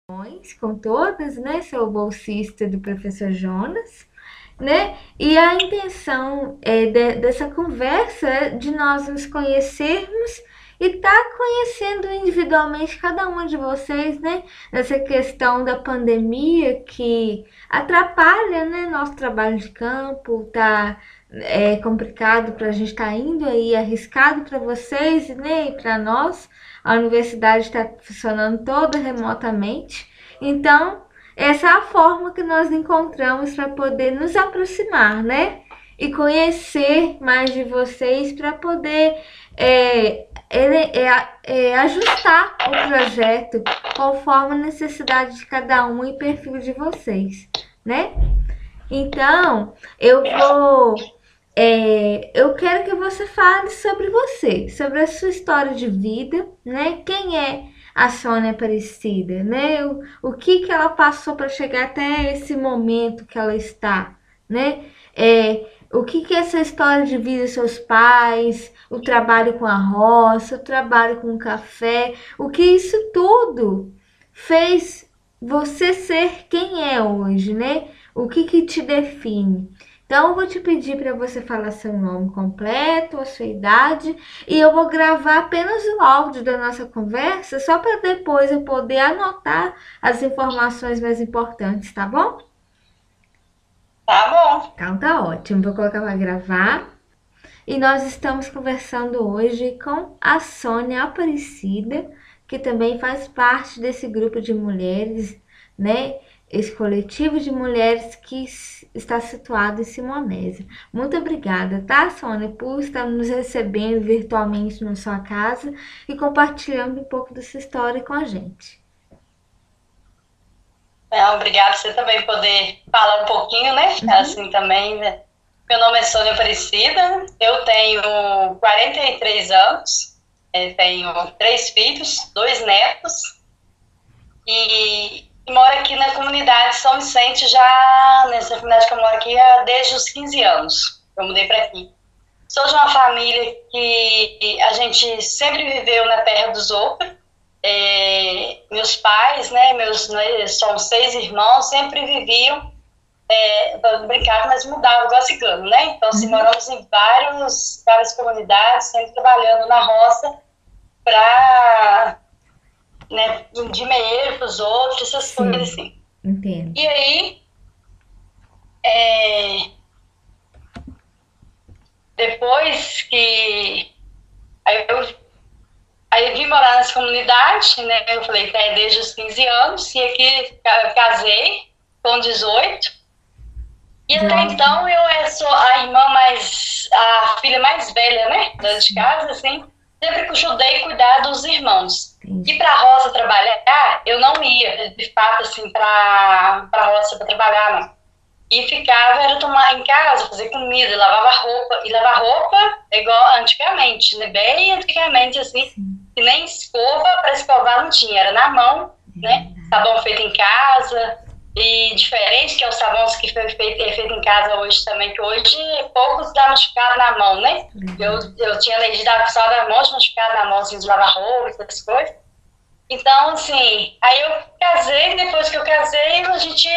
com todas, né? Sou bolsista do professor Jonas, né? E a intenção dessa conversa é de nós nos conhecermos e estar conhecendo individualmente cada uma de vocês, né? Nessa questão da pandemia que atrapalha, né, nosso trabalho de campo, tá complicado para a gente estar indo aí, arriscado para vocês, né, e para nós. A universidade está funcionando toda remotamente, então essa é a forma que nós encontramos para poder nos aproximar, né? E conhecer mais de vocês para poder ajustar o projeto conforme a necessidade de cada um e perfil de vocês, né? Então, eu quero que você fale sobre você, sobre a sua história de vida, né? Quem é a Sônia Aparecida, né? O que ela passou para chegar até esse momento que ela está, né? O que é essa história de vida dos seus pais, o trabalho com a roça, o trabalho com o café, o que isso tudo fez você ser quem é hoje, né? O que te define? Então, eu vou te pedir para você falar seu nome completo, a sua idade, e eu vou gravar apenas o áudio da nossa conversa, só para depois eu poder anotar as informações mais importantes, tá bom? Tá bom. Então, tá ótimo. Vou colocar para gravar. E nós estamos conversando hoje com a Sônia Aparecida, que também faz parte desse grupo de mulheres, né? Esse coletivo de mulheres que está situado em Simonésia. Muito obrigada, tá, Sônia, por estar nos recebendo virtualmente na sua casa e compartilhando um pouco dessa história com a gente. Obrigada você também poder falar um pouquinho, né? Assim também, né? Meu nome é Sônia Aparecida, eu tenho 43 anos, tenho 3 filhos, 2 netos e moro aqui na comunidade São Vicente nessa comunidade que eu moro aqui desde os 15 anos. Eu mudei para aqui. Sou de uma família que a gente sempre viveu na terra dos outros. Meus pais, né, são 6 irmãos, sempre viviam, brincavam, mas mudavam igual cigano, né? Então, assim, moramos em várias comunidades, sempre trabalhando na roça para, né, de dinheiro para os outros, essas coisas assim. Entendo. E aí, depois que aí eu vim morar nessa comunidade, né? Eu falei, desde os 15 anos, e aqui eu casei com 18. E até então eu sou a filha mais velha, né? De casa, assim. Sempre ajudei a cuidar dos irmãos. E para a roça trabalhar, eu não ia, de fato, assim, para a roça para trabalhar, não. E era tomar em casa, fazer comida, lavar roupa igual antigamente, né? Bem antigamente, assim, que nem escova para escovar não tinha, era na mão, né? Sabão feito em casa, e diferente que é o sabão que é feito em casa hoje também, que hoje poucos dá machucado na mão, né? Eu tinha leite só da mão, de machucado na mão, assim, de lavar roupa, essas coisas. Então, assim, aí eu casei, depois que eu casei, a gente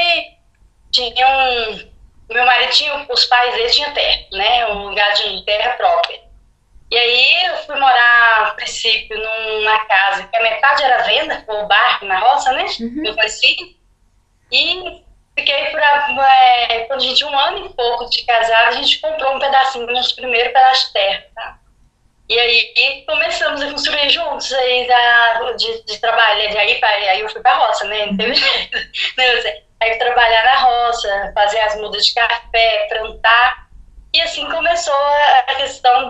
meu marido os pais dele tinham terra, né? Um lugar de terra própria. E aí eu fui morar, a princípio, numa casa que a metade era venda, ou barco na roça, né? Meu conhecido. E fiquei quando a gente tinha 1 ano e pouco de casado, a gente comprou um pedacinho, nosso primeiro pedaço de terra, tá? E aí começamos a construir juntos, aí de trabalho, aí eu fui pra roça, né? Não teve jeito, né? Aí trabalhar na roça, fazer as mudas de café, plantar. E assim começou a questão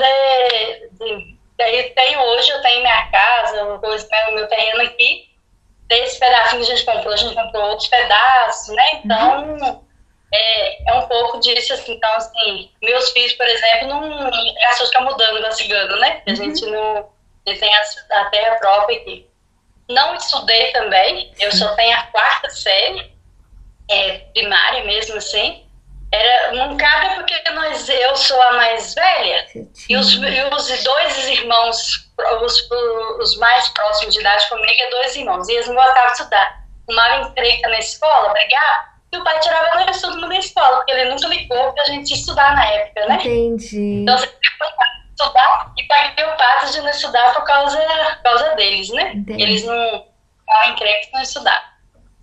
hoje eu tenho minha casa, meu terreno aqui. Desse pedacinho que a gente comprou outros pedaços, né? Então, é um pouco disso, assim. Então, assim, meus filhos, por exemplo, não é as ficar mudando da cigano, né? A gente não tem a terra própria aqui. Não estudei também, eu só tenho a 4ª série, primária mesmo, assim. Não cabe porque eu sou a mais velha e os 2 irmãos, os mais próximos de idade comigo, 2 irmãos, e eles não gostavam de estudar. arrumava encrenca na escola, brigar, e o pai tirava nós todo mundo da escola, porque ele nunca ligou pra gente estudar na época, né? Entendi. Então você estudar e paguei o pato de não estudar por causa deles, né? Eles Entendi. não estavam encrenca de não estudar.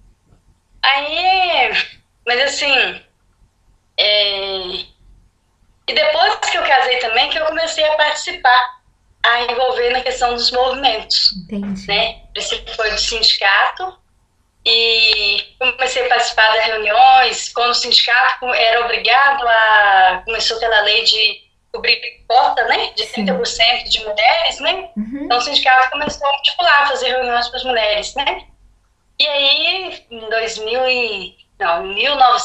Aí, mas assim, é, e depois que eu casei também, que eu comecei a participar, a envolver na questão dos movimentos, Entendi. né? O princípio foi do sindicato e comecei a participar das reuniões, quando o sindicato era obrigado a... Começou aquela lei de cobrir cota, né? De Sim. 30% de mulheres, né? Então o Uhum. sindicato começou a articular, fazer reuniões para as mulheres, né? E aí, em 2000 e... Não, em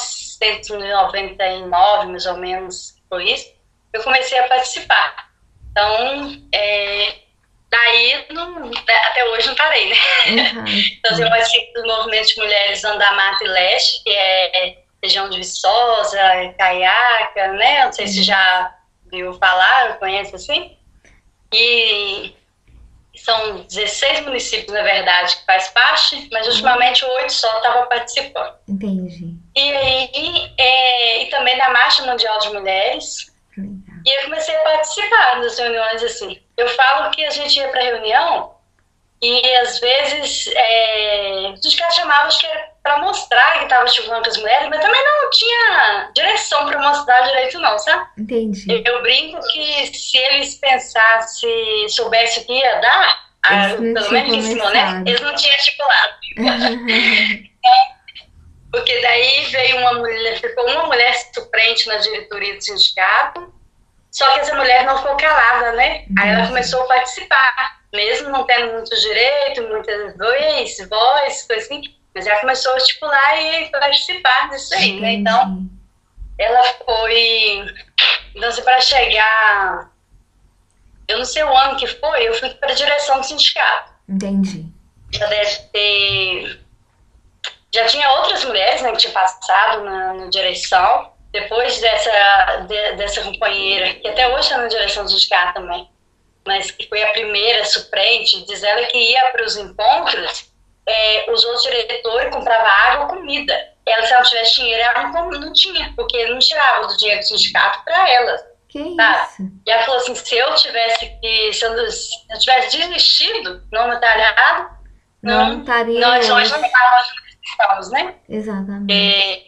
1999, mais ou menos, foi isso, eu comecei a participar. Então, daí, até hoje não parei, né? Uhum. Então, assim, eu participo do movimento de mulheres Andamata e Leste, que é região de Viçosa, Caiaca, né? Não sei se já viu falar, conhece assim. E são 16 municípios, na verdade, que faz parte, mas ultimamente 8 só estavam participando. Entendi. E aí, e também da Marcha Mundial de Mulheres. Legal. E eu comecei a participar das reuniões, assim. Eu falo que a gente ia para reunião e, às vezes, os caras chamavam, acho que era para mostrar que estava chegando com as mulheres, mas também não tinha direção para mostrar direito, não, sabe? Entendi. Eu brinco que se eles pensassem, soubessem o que ia dar, Eles não pelo tinham menos ensinou, né? começado. Eles não tinham articulado. Porque daí veio uma mulher, ficou uma mulher suplente na diretoria do sindicato, só que essa mulher não ficou calada, né? Aí ela Entendi. começou a participar, mesmo não tendo muito direito, muitas voz, coisa assim, mas ela começou a articular e participar disso aí, né? Então, Entendi. ela foi. Então, assim, para chegar. Eu não sei o ano que foi, eu fui para a direção do sindicato. Entendi. Já deve ter. Já tinha outras mulheres, né, que tinham passado na direção. Depois dessa companheira, que até hoje está na direção do sindicato também, mas que foi a primeira suplente, diz ela que ia para os encontros, os outros diretores compravam água ou comida. Ela, se ela tivesse dinheiro, ela não tinha, porque não tirava do dinheiro do sindicato para ela. Que Tá? isso? E ela falou assim, se eu tivesse desistido, não metralhado, Não não, estaria nós hoje hoje. não estávamos, né? Exatamente. É,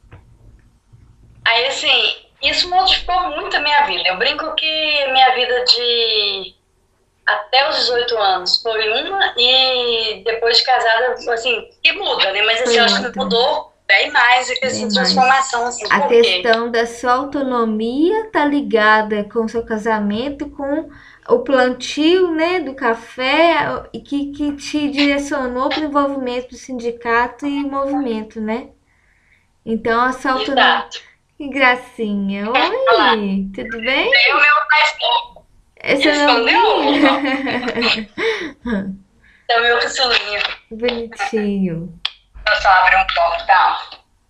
aí, assim, isso modificou muito a minha vida. Eu brinco que minha vida de até os 18 anos foi uma e depois de casada, assim, que muda, né? Mas, assim, Foi eu acho que outra. mudou bem mais e que, Bem assim, mais. transformação, assim, A por quê? questão da sua autonomia tá ligada com o seu casamento, com o plantio, né, do café, e que te direcionou para o envolvimento do sindicato e movimento, né? Então, a sua autonomia. Exato. Que gracinha. Olha lá, Oi, tudo bem? veio o meu pastor. Esse é meu Respondeu? vinho? É o meu caçulinha. Bonitinho. Eu só abrir um pouco, tá?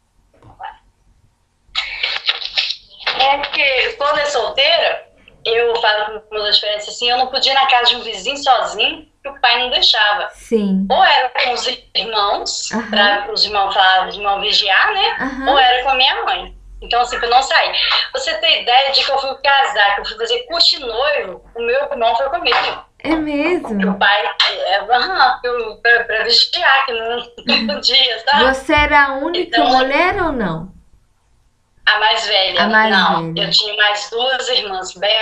É que quando é solteira, eu falo com meus diferentes assim, eu não podia ir na casa de um vizinho sozinho, que o pai não deixava. Sim. Ou era com os irmãos, Aham. para os irmãos falar, os irmãos vigiar, né? Ou Aham. era com a minha mãe. Então, assim, pra eu não sair. Você tem ideia de que eu fui casar, que eu fui fazer curso de noivo, o meu irmão foi comigo. É Que o mesmo? pai, pra vigiar, que não podia, sabe? Você era a única Então, mulher ou não? a mais velha, A mais não. Eu velha. tinha mais duas irmãs, bem,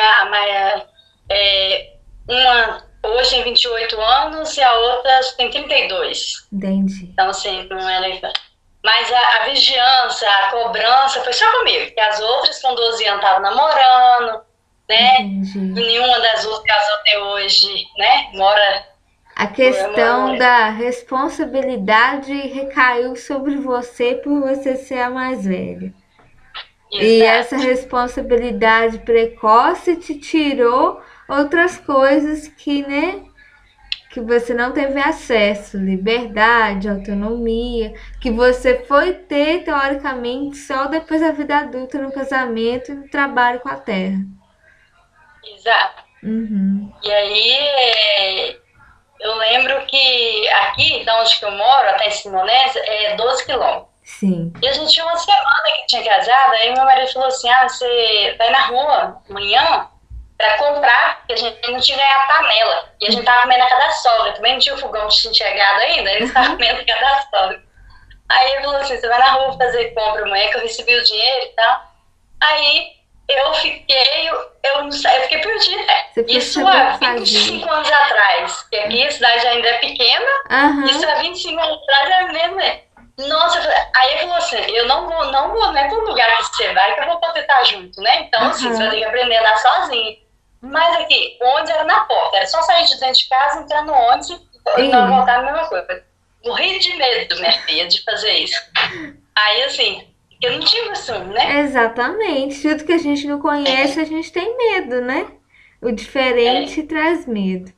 uma hoje tem 28 anos e a outra tem 32. Entendi. Então, assim, não era. Mas a vigiança, a cobrança foi só comigo, porque as outras com 12 anos estavam namorando, né? E Entendi. nenhuma das outras casou até hoje, né? A questão Mora. da responsabilidade recaiu sobre você por você ser a mais velha. E essa Exato. responsabilidade precoce te tirou outras coisas que, né, que você não teve acesso, liberdade, autonomia, que você foi ter teoricamente só depois da vida adulta no casamento e no trabalho com a terra. Exato. Uhum. E aí, eu lembro que aqui, da onde que eu moro, até em Simonés, é 12 quilômetros. Sim. E a gente tinha uma semana que tinha casado, aí meu marido falou assim, ah, você vai na rua amanhã pra comprar, porque a gente não tinha ganhado panela. E a gente tava comendo na casa da sogra, também não tinha o fogão que tinha chegado ainda, eles estavam comendo na casa da sogra. Aí ele falou assim, você vai na rua fazer compra amanhã, que eu recebi o dinheiro e tal. Aí eu fiquei, eu não sei, eu fiquei perdida. Você Isso percebeu há que fazia. 25 anos atrás, que aqui a cidade ainda é pequena, isso Aham. há 25 anos atrás é mesmo, né? Nossa, aí ele falou assim, eu não vou, não é para lugar que você vai que eu vou poder estar junto, né? Então, assim, você vai ter Aham. que aprender a andar sozinho. Mas aqui, o ônibus era na porta, era só sair de dentro de casa, entrar no ônibus e não E, voltar a mesma coisa. Morri de medo, minha filha, de fazer isso. Aí, assim, eu não tive assim, né? exatamente. Tudo que a gente não conhece, a gente tem medo, né? O É, diferente traz medo.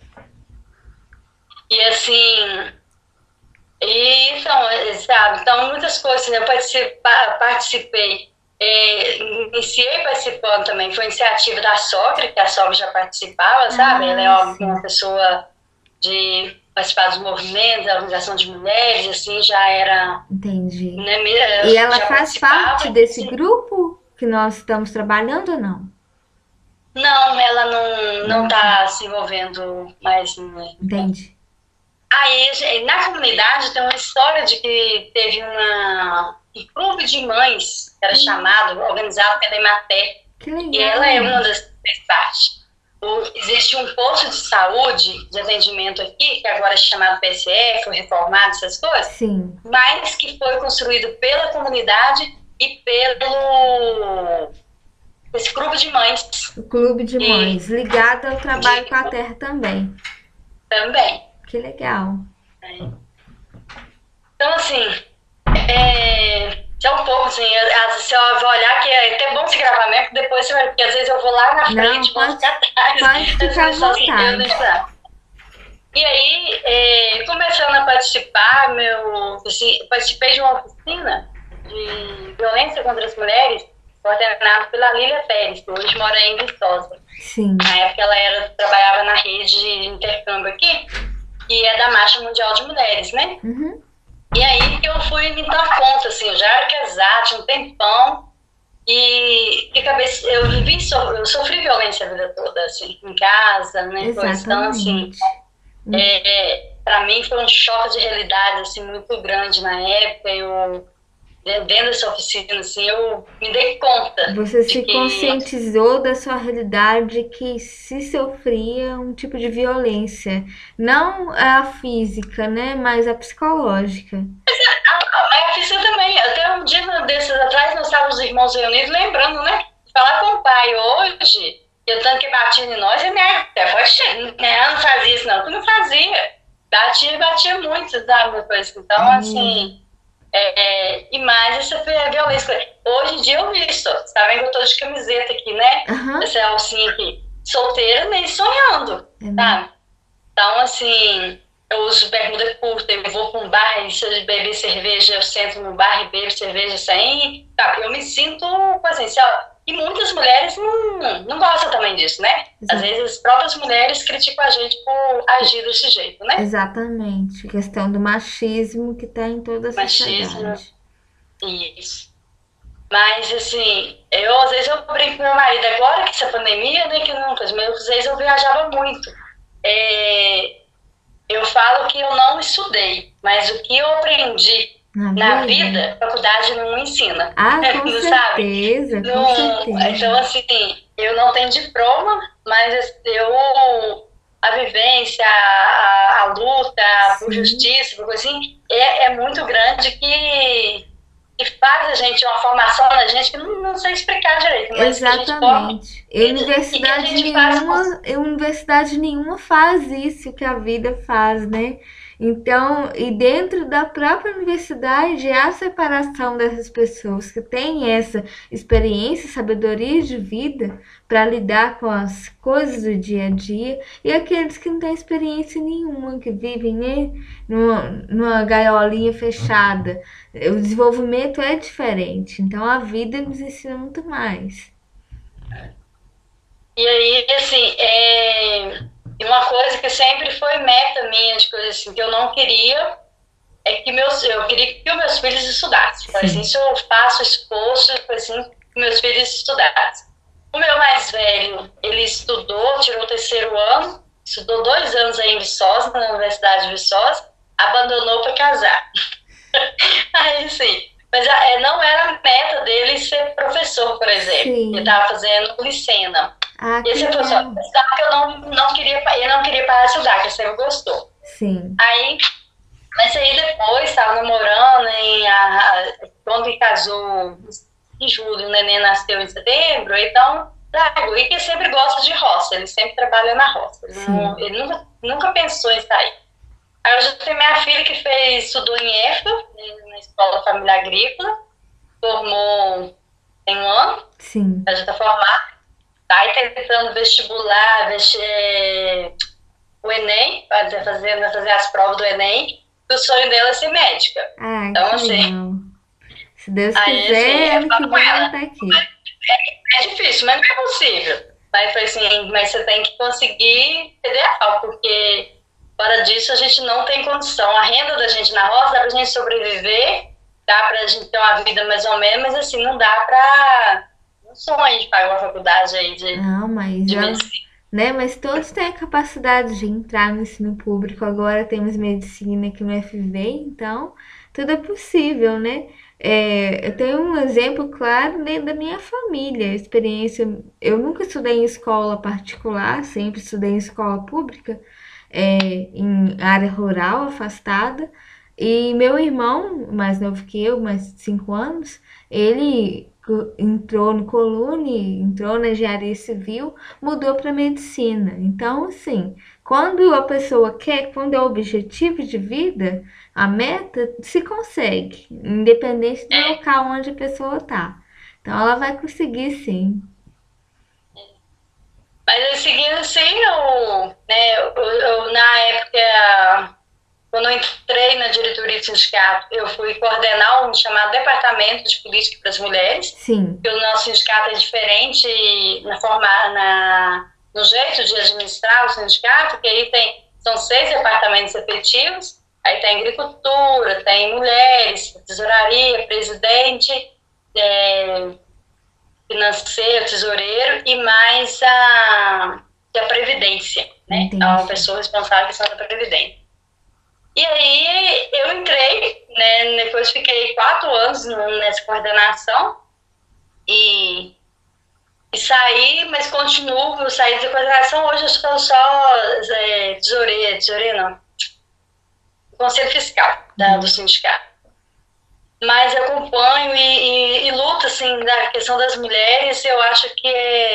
e assim, então, sabe, então muitas coisas, né, eu participei, iniciei participando também, foi iniciativa da sogra, que a sogra já participava, sabe? Ela é Ah, uma sim. pessoa de participar dos movimentos, da organização de mulheres, assim, já era, Entendi. né, E ela já faz participava. parte desse grupo que nós estamos trabalhando ou não? Não, ela não Não, tá. está se envolvendo mais, né? Entendi. Aí, na comunidade tem uma história de que teve um clube de mães, que era chamado, organizado pela Emater, Que e ela é legal. uma das que fez parte. Existe um posto de saúde, de atendimento aqui, que agora é chamado PSF, foi reformado, essas coisas, Sim. mas que foi construído pela comunidade e pelo esse grupo de mães. O clube de E mães, ligado ao trabalho com de, a terra também. também. Que legal. Então, assim, é um pouco assim, às vezes você vai olhar que é até bom se gravar mesmo, depois você vai, porque às vezes eu vou lá na Não, frente, vou ficar atrás, pode às ficar à vezes assim, eu vontade. deixar. E aí, começando a participar, assim, participei de uma oficina de violência contra as mulheres, coordenada pela Lília Pérez, que hoje mora em Viçosa. Sim. Na época ela trabalhava na rede de intercâmbio aqui, e é da Marcha Mundial de Mulheres, né? Uhum. E aí que eu fui me dar conta, assim, eu já era casada, tinha um tempão, e que eu sofri violência a vida toda, assim, em casa, né, coisa. Então, assim, Exatamente. para mim foi um choque de realidade, assim, muito grande na época. Dentro dessa oficina, assim, eu me dei conta Você de se que, conscientizou da sua realidade que se sofria um tipo de violência, não a física, né, mas a psicológica. a oficina também, até um dia desses atrás, nós estávamos os irmãos reunidos, lembrando, né, de falar com o pai hoje, eu tanto que batia em nós, e minha até foi cheio, né, não fazia isso não, eu não fazia, batia muito, sabe, uma coisa. Então, É. assim, e mais essa foi a violência. Hoje em dia eu visto, você tá vendo que eu tô de camiseta aqui, né, Aham. essa alcinha aqui, solteira nem sonhando, É, né? sabe? Então, assim, eu uso bermuda curta, eu vou para um bar e se eu beber cerveja, eu sento no bar e bebo cerveja sem. Tá, eu me sinto essencial. E muitas mulheres não gostam também disso, né? Às Exa- vezes as próprias mulheres criticam a gente por agir desse jeito, né? exatamente. A questão do machismo que está em toda a Machismo, sociedade. isso. Mas, assim, eu às vezes eu brinco com meu marido, agora que essa pandemia, né, que nunca, mas às vezes eu viajava muito. É, eu falo que eu não estudei, mas o que eu aprendi Na na vida? vida, a faculdade não ensina, Ah, com não sabe? certeza, com Não, então, certeza. assim, eu não tenho diploma, mas a vivência, a luta por Sim, justiça, por coisa assim, é muito grande que faz a gente, uma formação na gente que não sei explicar direito, mas que a gente forma exatamente. e que a gente faz com. Universidade nenhuma faz isso que a vida faz, né? Então, e dentro da própria universidade há a separação dessas pessoas que têm essa experiência, sabedoria de vida para lidar com as coisas do dia a dia e aqueles que não têm experiência nenhuma, que vivem, né, numa gaiolinha fechada. O desenvolvimento é diferente, então a vida nos ensina muito mais. E aí, assim, E uma coisa que sempre foi meta minha, de coisa assim, que eu não queria, é que eu queria que os meus filhos estudassem. Falei assim, Sim. se eu faço esforço, assim, que meus filhos estudassem. O meu mais velho, ele estudou, tirou o terceiro ano, estudou 2 anos aí em Viçosa, na Universidade de Viçosa, abandonou para casar. Aí, sim. Mas não era a meta dele ser professor, por exemplo. Ele Sim. estava fazendo licena. Ah, E que esse professor, legal. sabe que eu não queria, ele não queria parar de estudar, que ele sempre gostou. Sim. Aí, mas aí depois, estava namorando, quando ele casou em julho, o neném nasceu em setembro, então, e que sempre gosta de roça, ele sempre trabalha na roça. Sim. Ele nunca pensou em sair. Aí eu já tenho minha filha que estudou em EFA, na Escola Familiar Agrícola, formou tem 1 ano, Sim. ela já está formada, tá aí tentando vestibular, o Enem, vai fazer as provas do Enem, e o sonho dela é ser médica. Ah, Então, que assim, legal. Se Deus aí assim, quiser, eu ano que falo com vem ela ela, tá aqui. é difícil, mas não é possível. Mas foi assim, mas você tem que conseguir federal, porque fora disso a gente não tem condição. A renda da gente na roça dá pra gente sobreviver, dá pra gente ter uma vida mais ou menos, mas assim, não dá pra um sonho de pagar uma faculdade aí Não, mas de já, medicina. né? Mas todos têm a capacidade de entrar no ensino público. Agora temos medicina aqui no FV, então tudo é possível, né? Eu tenho um exemplo claro dentro da minha família. Experiência, eu nunca estudei em escola particular, sempre estudei em escola pública, em área rural, afastada. E meu irmão, mais novo que eu, mais de 5 anos, ele entrou no Colune, entrou na engenharia civil, mudou para medicina. Então, assim, quando a pessoa quer, quando é o objetivo de vida, a meta se consegue, independente do local onde a pessoa está. Então, ela vai conseguir sim. Mas eu seguindo assim, na época, quando eu entrei na diretoria do sindicato, eu fui coordenar um chamado Departamento de Política para as Mulheres, Sim, porque o nosso sindicato é diferente no jeito de administrar o sindicato, que aí são 6 departamentos efetivos, aí tem agricultura, tem mulheres, tesouraria, presidente, financeiro, tesoureiro e mais a Previdência, né? A entendi. pessoa responsável pela questão da Previdência. E aí eu entrei, né? Depois fiquei 4 anos nessa coordenação e saí, mas continuo, eu saí da coordenação, hoje eu estou só tesoureira não, conselho fiscal do sindicato. Mas eu acompanho e luto, assim, da questão das mulheres, eu acho que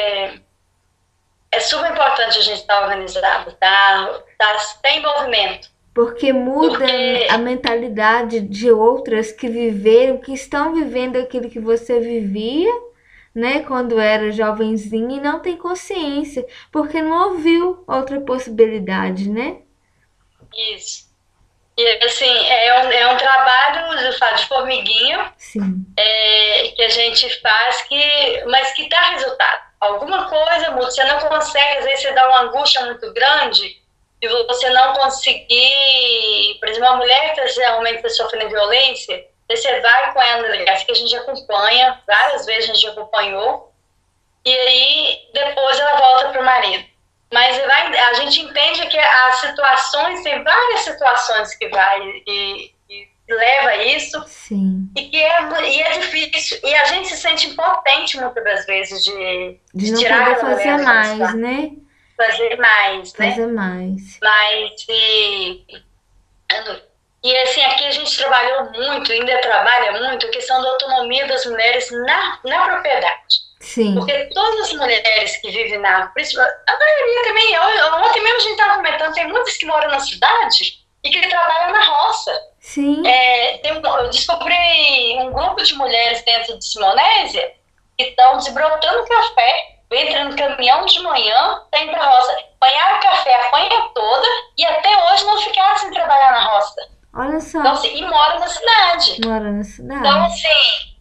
é super importante a gente estar organizado, ter envolvimento. Porque muda Porque, a mentalidade de outras que viveram, que estão vivendo aquilo que você vivia, né, quando era jovenzinho e não tem consciência, porque não ouviu outra possibilidade, né? isso. E, assim, é um trabalho de formiguinha Sim, que a gente faz, mas que dá resultado. Alguma coisa muda. Você não consegue, às vezes você dá uma angústia muito grande e você não conseguir... Por exemplo, uma mulher que realmente está sofrendo violência, aí você vai com ela na delegacia, que a gente acompanha, várias vezes a gente acompanhou, e aí depois ela volta para o marido. Mas a gente entende que as situações, tem várias situações que vai e leva a isso, sim. e é difícil. E a gente se sente impotente muitas das vezes De de não tirar poder aquela mulher fazer daquela mais, situação, né? fazer mais, né? Fazer mais. Mas, e assim, aqui a gente trabalhou muito, ainda trabalha muito, a questão da autonomia das mulheres na propriedade. Sim, Porque todas as mulheres que vivem principalmente, a maioria também, ontem mesmo a gente estava comentando, tem muitas que moram na cidade e que trabalham na roça. sim. Eu descobri um grupo de mulheres dentro de Simonésia que estão desbrotando café, entrando no caminhão de manhã, tá indo pra roça, apanharam o café a panha toda e até hoje não ficaram sem trabalhar na roça. Olha só, Então, assim, e moram na cidade. mora na Então, cidade. assim,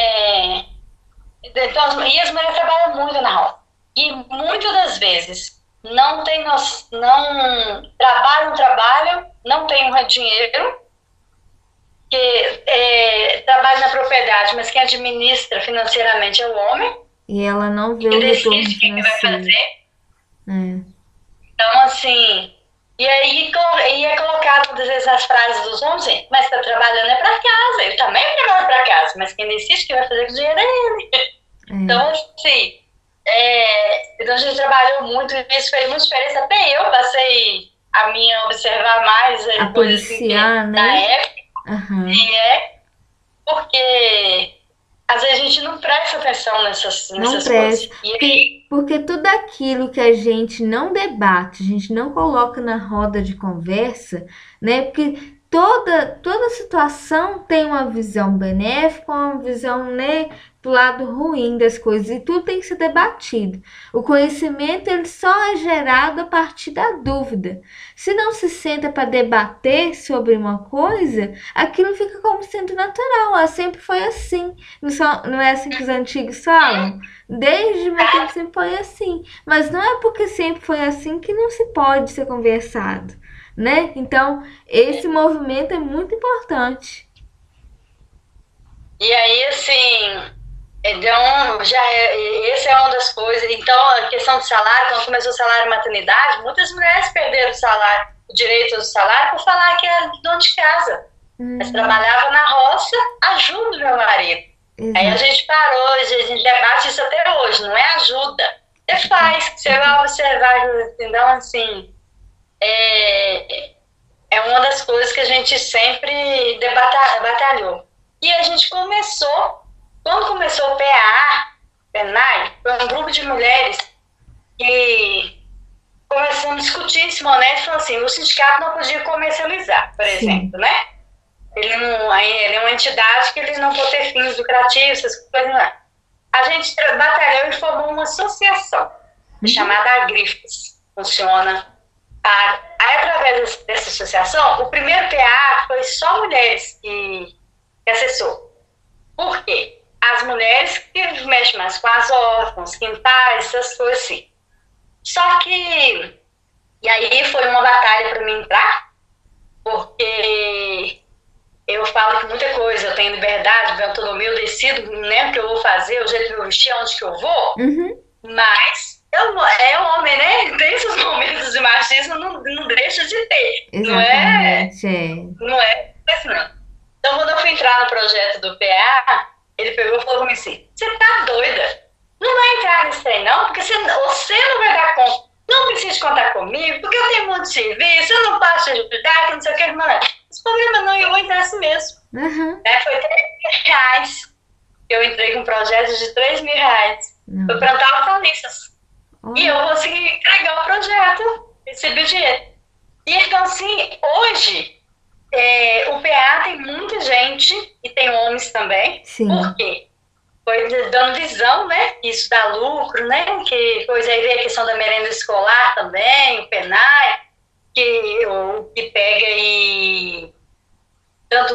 então, e as mulheres trabalham muito na roça. E muitas das vezes, não tem, não trabalham, não tem dinheiro, que trabalha na propriedade, mas quem administra financeiramente é o homem, E ela não vê que o retorno decide o que vai financeiro. fazer. É. Então, assim, e aí e é colocado muitas vezes as frases dos homens, assim, mas está trabalhando é para casa, ele também trabalha para casa, mas quem decide o que vai fazer com o dinheiro é ele. É. Então, assim, então a gente trabalhou muito, e isso fez muita diferença. Até eu passei a minha observar mais A coisas assim, policiar, na né? época, Aham. e porque às vezes a gente não presta atenção Não nessas coisas. presta. E aí, Porque tudo aquilo que a gente não debate, a gente não coloca na roda de conversa, né? Porque toda situação tem uma visão benéfica, uma visão, né, do lado ruim das coisas, e tudo tem que ser debatido. O conhecimento ele só é gerado a partir da dúvida. Se não se senta para debater sobre uma coisa, aquilo fica como sendo natural. Ah, sempre foi assim. Não é assim que os antigos falam? Desde meu tempo sempre foi assim. Mas não é porque sempre foi assim que não se pode ser conversado, né? Então, esse movimento é muito importante. assim, então, essa é uma das coisas. Então, a questão do salário, quando começou o salário maternidade, muitas mulheres perderam o direito ao salário por falar que era dona de casa. Mas trabalhava na roça, ajuda o meu marido. Aí a Exato. gente parou, a gente debate isso até hoje, não é ajuda. Você faz, você vai observar, então, assim, é, é uma das coisas que a gente sempre batalhou. E a gente quando começou o PENAI, foi um grupo de mulheres que começamos a discutir esse momento e falou assim, o sindicato não podia comercializar, por Sim. exemplo, né? Ele é uma entidade que eles não podem ter fins lucrativos, essas coisas não é. A gente batalhou e formou uma associação chamada Agrifos. Funciona. Aí, através dessa associação, o primeiro PA foi só mulheres que acessou. Por quê? As mulheres que mexem mais com as órfãos, quintais, essas coisas assim. Só que, e aí foi uma batalha para mim entrar, porque eu falo que muita coisa, eu tenho liberdade, minha autonomia, eu decido, né, o que eu vou fazer, o jeito que eu vou vestir, onde que eu vou, Uhum. mas é um homem, né? Tem esses momentos de machismo, não deixa de ter. Exatamente. Não é assim, não. Então, quando eu fui entrar no projeto do PA, ele pegou e falou assim, você tá doida? Não vai entrar nesse trem, não, porque você não vai dar conta. Não precisa contar comigo, porque eu tenho muito serviço, eu não posso te ajudar, que não sei o que, mano. Esse problema não, eu vou entrar assim mesmo. Uhum. Foi R$ 3.000. Eu entrei com um projeto de R$ 3.000. Foi Não. plantar hortaliças. E eu Olha. consegui entregar o projeto, recebi o dinheiro. E então, assim, hoje, o PA tem muita gente, e tem homens também. Por Sim. quê? Foi dando visão, né? Isso dá lucro, né? Que coisa aí veio a questão da merenda escolar também, o PENAI, que pega e tanto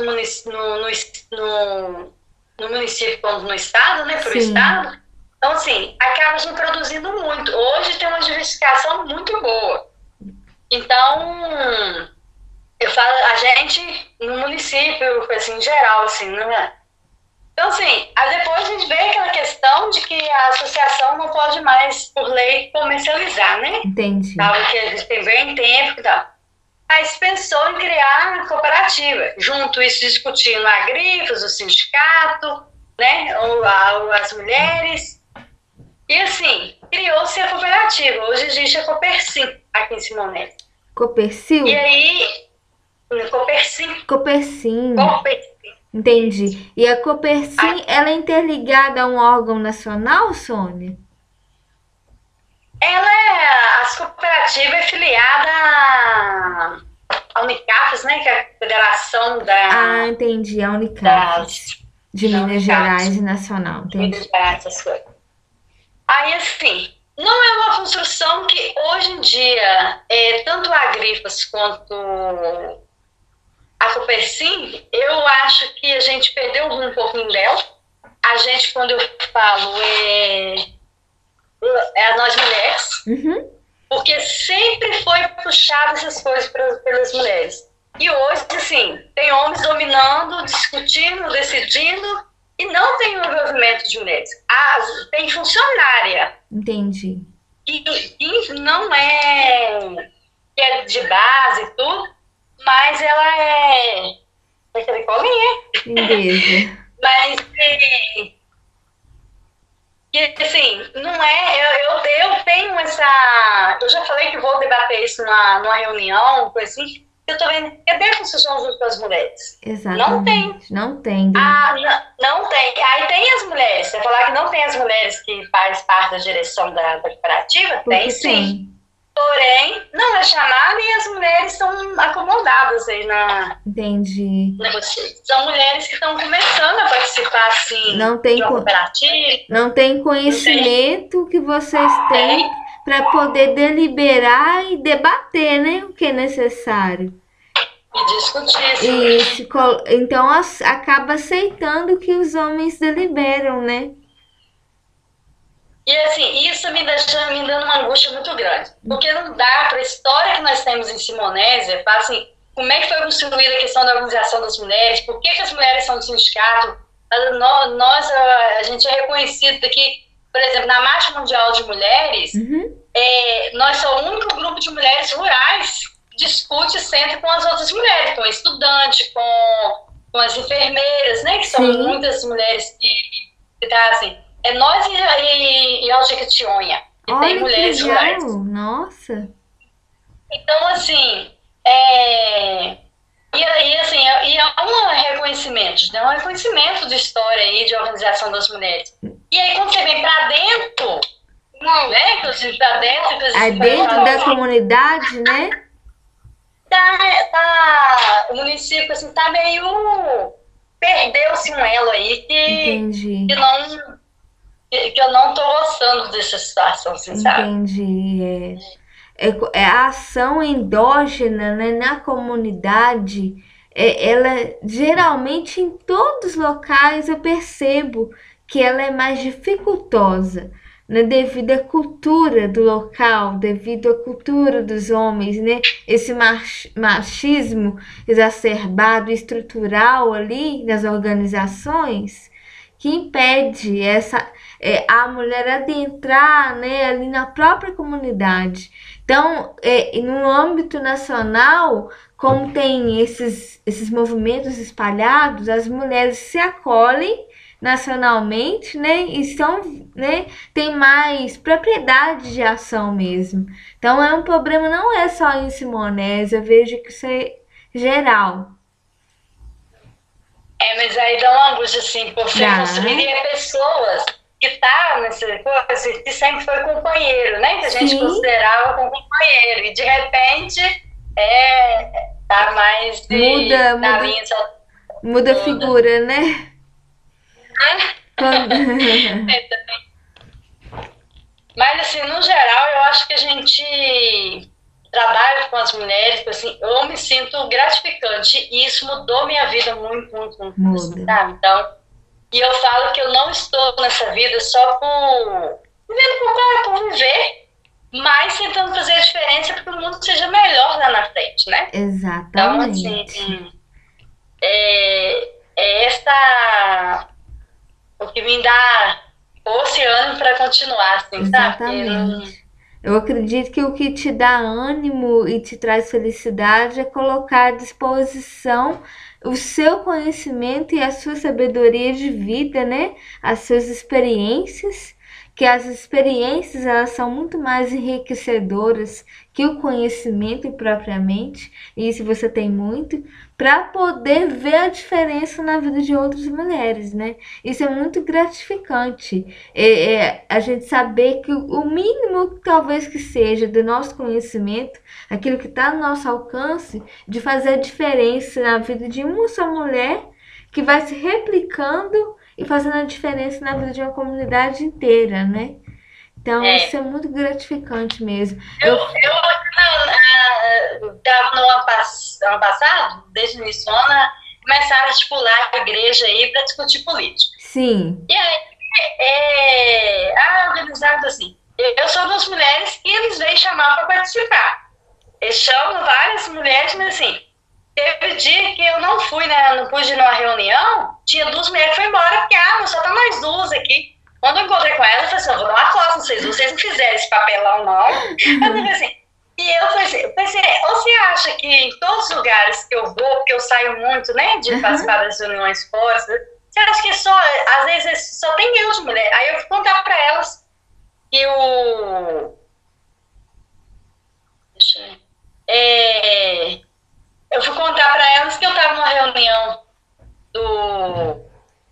no município quanto no estado, né? Pro Sim. estado. Então, assim, acaba se produzindo muito. Hoje tem uma diversificação muito boa. Então, eu falo, a gente, no município, assim, em geral, assim, né? Então, assim, aí depois a gente vê aquela questão de que a associação não pode mais, por lei, comercializar, né? Entendi. Tava que a gente tem bem tempo e tal. Aí se pensou em criar a cooperativa. Junto isso, discutindo a Agrifos, o sindicato, né? As mulheres. E assim, criou-se a cooperativa. Hoje existe a Copercim aqui em Simonete. Copercil? E aí, Copercim, Copercim. Copercim. Entendi. E a Copercim, ela é interligada a um órgão nacional, Sônia? As cooperativas é filiada à Unicafes, né? Que é a Federação Ah, entendi. A Unicafes. das De da Minas Unicafes, Gerais e Nacional. Minas Entendi. Gerais, essas coisas. Aí, assim, não é uma construção que hoje em dia, tanto a Agrifas quanto a Copercim, eu acho que a gente perdeu um pouquinho dela. A gente, quando eu falo, é nós mulheres, Uhum. porque sempre foi puxado essas coisas pelas mulheres. E hoje, assim, tem homens dominando, discutindo, decidindo, e não tem o envolvimento de mulheres. Tem funcionária. Entendi. E não é, que é de base e tudo, mas ela é aquele colinha. Beleza. Mas, assim, não é. Eu tenho essa. Eu já falei que vou debater isso numa reunião, coisa assim. Eu tô vendo. Cadê a construção junto com as mulheres? Exatamente. Não tem. Não tem. Não tem. Aí tem as mulheres. Você falar que não tem as mulheres que fazem parte da direção da cooperativa? Tem sim. Porém, não é chamada e as mulheres estão acomodadas aí na. Entendi. São mulheres que estão começando a participar assim de uma cooperativa. Não tem conhecimento que vocês têm para poder deliberar e debater, né? O que é necessário. E discutir. Isso. Então acaba aceitando que os homens deliberam, né? E assim, isso me dando uma angústia muito grande. Porque não dá para a história que nós temos em Simonésia, falar assim, como é que foi construída a questão da organização das mulheres, por que as mulheres são do sindicato. A gente é reconhecido aqui, por exemplo, na Marcha Mundial de Mulheres, nós somos o único grupo de mulheres rurais que discute sempre com as outras mulheres, com a estudante, com as enfermeiras, né, que são muitas mulheres que tá assim. É nós e Aljequitinhonha, que tem mulheres rurais. Nossa! Então, assim, e é um reconhecimento, né? Um reconhecimento de história aí, de organização das mulheres. E aí, quando você vem pra dentro, né? Inclusive pra dentro... dentro da comunidade, né? O município, assim, tá meio... Perdeu-se um elo aí que eu não tô gostando dessa situação, assim, sabe? Entendi. É a ação endógena, né, na comunidade, ela geralmente em todos os locais eu percebo que ela é mais dificultosa, né, devido à cultura do local, devido à cultura dos homens, né, esse machismo exacerbado, estrutural ali nas organizações, que impede a mulher adentrar, né, ali na própria comunidade. Então, no âmbito nacional, como tem esses movimentos espalhados, as mulheres se acolhem nacionalmente, né, e tem mais propriedade de ação mesmo. Então, é um problema, não é só em Simonésia, eu vejo que isso é geral. Mas aí dá uma angústia, assim, por você construir pessoas que tá nessa coisa, que sempre foi companheiro, né? Que a gente considerava como companheiro. E de repente tá mais muda a figura, né? Mas assim, no geral, eu acho que a gente trabalha com as mulheres, assim, eu me sinto gratificante e isso mudou minha vida muito, assim, sabe? Então, e eu falo que eu não estou nessa vida só por viver, mas tentando fazer a diferença para que o mundo seja melhor lá na frente, né? Exatamente. Então, assim, o que me dá oceano para continuar, assim, exatamente. Sabe? Eu acredito que o que te dá ânimo e te traz felicidade é colocar à disposição o seu conhecimento e a sua sabedoria de vida, né? As suas experiências, que as experiências elas são muito mais enriquecedoras que o conhecimento propriamente, e isso você tem muito, para poder ver a diferença na vida de outras mulheres, né? Isso é muito gratificante. A gente saber que o mínimo talvez que seja do nosso conhecimento, aquilo que está no nosso alcance, de fazer a diferença na vida de uma só mulher, que vai se replicando e fazendo a diferença na vida de uma comunidade inteira, né? Então, isso é muito gratificante mesmo. Eu estava no ano passado, desde o início do ano, começaram a articular a igreja aí para discutir política. Sim. E aí, organizado assim. eu sou das mulheres que eles vêm chamar para participar. Eles chamam várias mulheres, mas assim, teve dia que eu não fui, né? Não pude ir numa reunião, tinha duas mulheres que foram embora, porque, mas só tá nós duas aqui. Quando eu encontrei com ela, eu falei assim, eu vou dar uma costa vocês não fizeram esse papelão, não. Eu falei assim, e eu pensei, ou você acha que em todos os lugares que eu vou, porque eu saio muito, né, de participar das reuniões fora, você acha que só, às vezes, só tem eu de mulher? Aí eu fui contar pra elas que deixa eu ver. Eu fui contar pra elas que eu tava numa reunião do,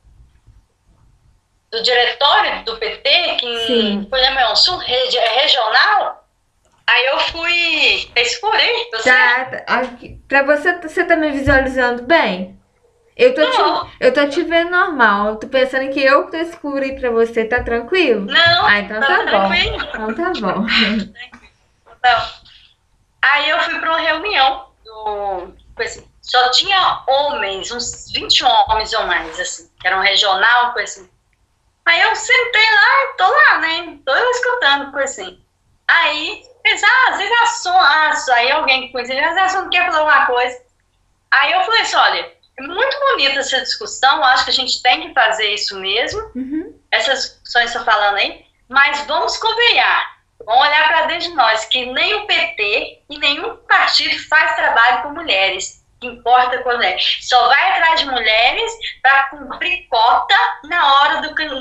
do diretório do PT, que Sim. foi na Mel Sul, regional. Aí eu fui. É escuro, hein? Você? Tá, pra você, você tá me visualizando bem? Não, Eu tô te vendo normal. Eu tô pensando que eu tô escuro aí pra você, tá tranquilo? não, Ah, então tá tá bom. tranquilo. Então tá bom. Não. Aí eu fui pra uma reunião coisa assim, só tinha homens, uns 20 homens ou mais, assim, que era um regional, coisa assim. Aí eu sentei lá e tô lá, né? Tô escutando, coisa assim. Aí, às vezes aí alguém conhecia, às vezes não quer falar alguma coisa. Aí eu falei assim, olha, é muito bonita essa discussão, acho que a gente tem que fazer isso mesmo, Uhum. essas discussões que eu tô falando aí, mas vamos convenhar, vamos olhar para dentro de nós, que nem o PT e nenhum partido faz trabalho com mulheres, que importa com mulheres. Só vai atrás de mulheres para cumprir cota na hora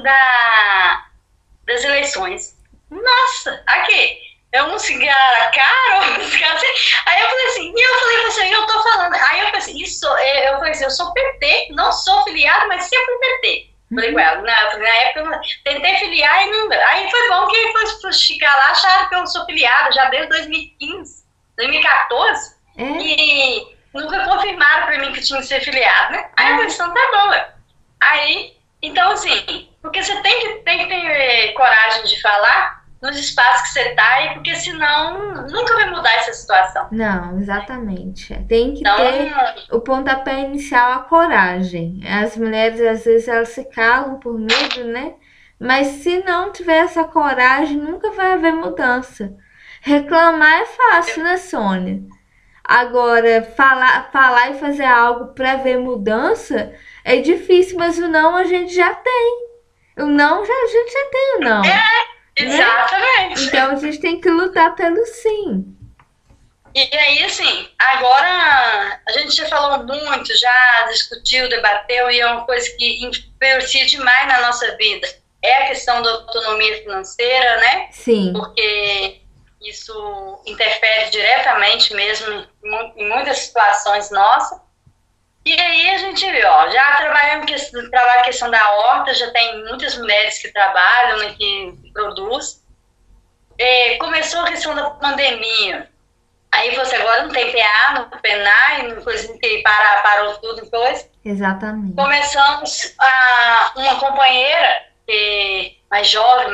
das eleições. Nossa, aqui, é um cigarro caro, um cigarro assim. Aí eu falei assim, e eu falei assim, eu tô falando. Aí eu falei assim, eu falei assim, eu sou PT, não sou filiado, mas sempre fui PT. Falei com ela, na época eu tentei filiar e não. Aí foi bom que foi ficar lá, acharam que eu sou filiada já desde 2015, 2014, É? e nunca confirmaram pra mim que tinha que ser filiado, né? Aí eu falei, então tá bom, ué. Aí, então assim, porque você tem que ter coragem de falar nos espaços que você tá, e porque senão nunca vai mudar essa situação. Não, exatamente. Tem que Então, ter o pontapé inicial, a coragem. As mulheres, às vezes, elas se calam por medo, né? Mas se não tiver essa coragem, nunca vai haver mudança. Reclamar é fácil, né, Sônia? Agora, falar e fazer algo para ver mudança é difícil, mas o não a gente já tem. O não a gente já tem o não, né? exatamente. Então a gente tem que lutar pelo sim. E aí, assim, agora a gente já falou muito, já discutiu, debateu, e é uma coisa que influencia demais na nossa vida. É a questão da autonomia financeira, né? Sim. Porque isso interfere diretamente mesmo em muitas situações nossas. E aí a gente vê, ó, já trabalha a questão da horta, já tem muitas mulheres que trabalham, né, que produzem. Começou a questão da pandemia. Aí você agora não tem PA, no PENAI, no coisa que parou tudo depois. Exatamente. Começamos uma companheira mais jovem,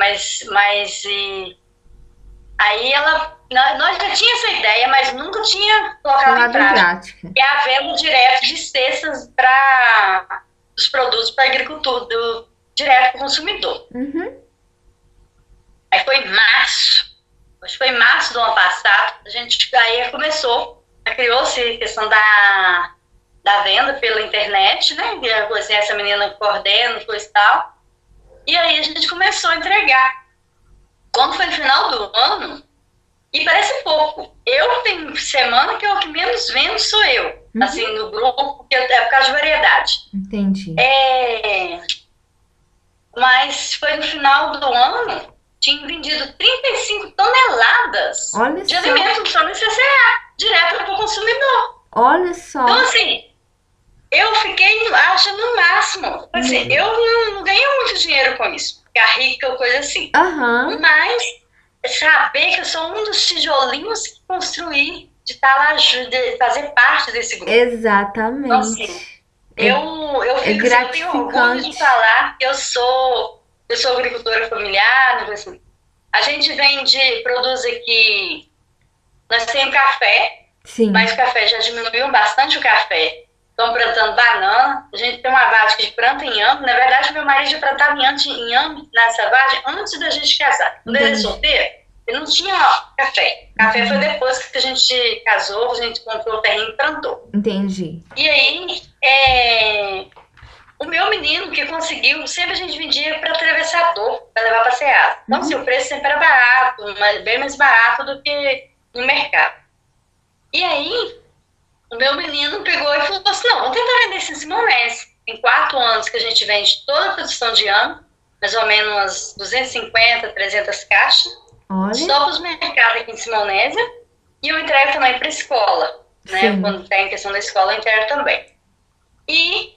aí nós já tínhamos essa ideia, mas nunca tinha colocado em prática. É a venda direto de cestas para os produtos para a agricultura, direto para o consumidor. Uhum. Aí foi em março. Acho que foi em março do ano passado, aí criou-se a questão da venda pela internet, né? Assim, essa menina coordena, coisa e tal. E aí a gente começou a entregar. Quando foi no final do ano, e parece pouco. Eu tenho semana que o que menos vendo sou eu, assim, no grupo, porque é por causa de variedade. Entendi. Mas foi no final do ano, tinha vendido 35 toneladas de alimentos só no CCA, direto para o consumidor. Olha só. Então, assim, eu fiquei, acho, no máximo. Assim, eu não ganhei muito dinheiro com isso, ficar rica ou coisa assim. Uhum. Mas saber que eu sou um dos tijolinhos que construí, de estar lá, de fazer parte desse grupo. Exatamente. Então, assim, eu fico, eu tenho orgulho de falar que eu sou agricultora familiar, assim. A gente produz aqui, nós temos café, sim, mas o café já diminuiu bastante o café. estão plantando banana. A gente tem uma vagem que planta inhame. Na verdade, meu marido já plantava inhame nessa vagem antes da gente casar. Quando ele é solteiro, ele não tinha café. Café foi depois que a gente casou, a gente comprou o terreno e plantou. Entendi. E aí, o meu menino que conseguiu, sempre a gente vendia para atravessador, para levar para Ceasa. Então, assim, o preço sempre era barato, mas bem mais barato do que no mercado. E aí, o meu menino pegou e falou assim, não, vamos tentar vender esse em Simonese. Tem 4 anos que a gente vende toda a produção de inhame, mais ou menos umas 250, 300 caixas. Olha. Só para os mercados aqui em Simonésia. E eu entrego também para a escola, né? Sim. Quando tem questão da escola, eu entrego também. E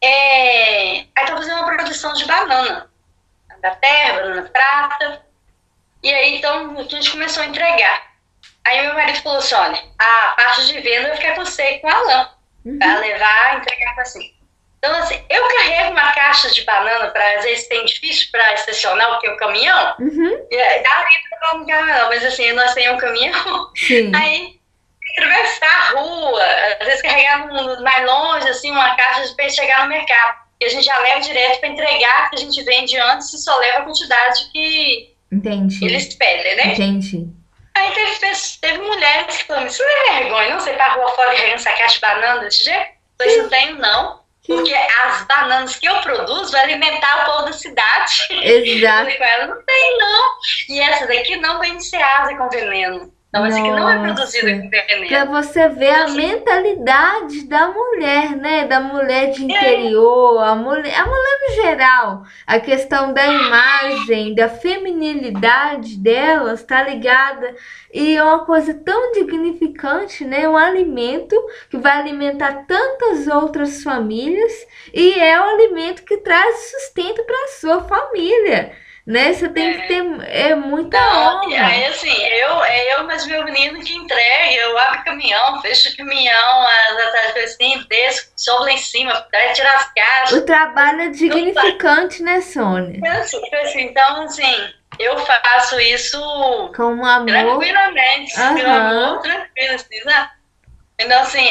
aí estou fazendo uma produção de banana da terra, banana prata. E aí, então, a gente começou a entregar. Aí meu marido falou assim, olha, a parte de venda vai ficar com você e com a Alain, para levar e entregar assim. Então, assim, eu carrego uma caixa de banana, para às vezes tem difícil para estacionar o caminhão, e daria para colocar um caminhão, mas assim, nós temos um caminhão, Sim. aí atravessar a rua, às vezes carregar mais longe, assim, uma caixa para chegar no mercado. E a gente já leva direto para entregar, que a gente vende antes e só leva a quantidade que Entendi. eles pedem, né? Entendi. Aí teve mulheres que falaram, isso não é vergonha, não? Você ir pra rua fora carregando essa caixa de banana desse jeito? Eu falei, não tenho não, porque as bananas que eu produzo vai alimentar o povo da cidade. Exato. Eu falei com ela, não tem não. E essa daqui não vem de Ceasa com veneno. Então, essa aqui não é produzida com veneno. Pra você ver a mentalidade da mulher, né? Da mulher de interior, a mulher no geral. A questão da imagem, da feminilidade delas tá ligada. E é uma coisa tão dignificante, né? Um alimento que vai alimentar tantas outras famílias. E é um alimento que traz sustento para sua família. Né? Você tem que ter muita honra. Aí assim, eu, mas meu menino que entrega, eu abro caminhão, fecho o caminhão, assim, desço, sobe lá em cima, tirar as caixas. O trabalho é dignificante, né, Sônia? Então, assim, eu faço isso com amor. Tranquilamente, com amor, tranquilo, assim, né? Então, assim,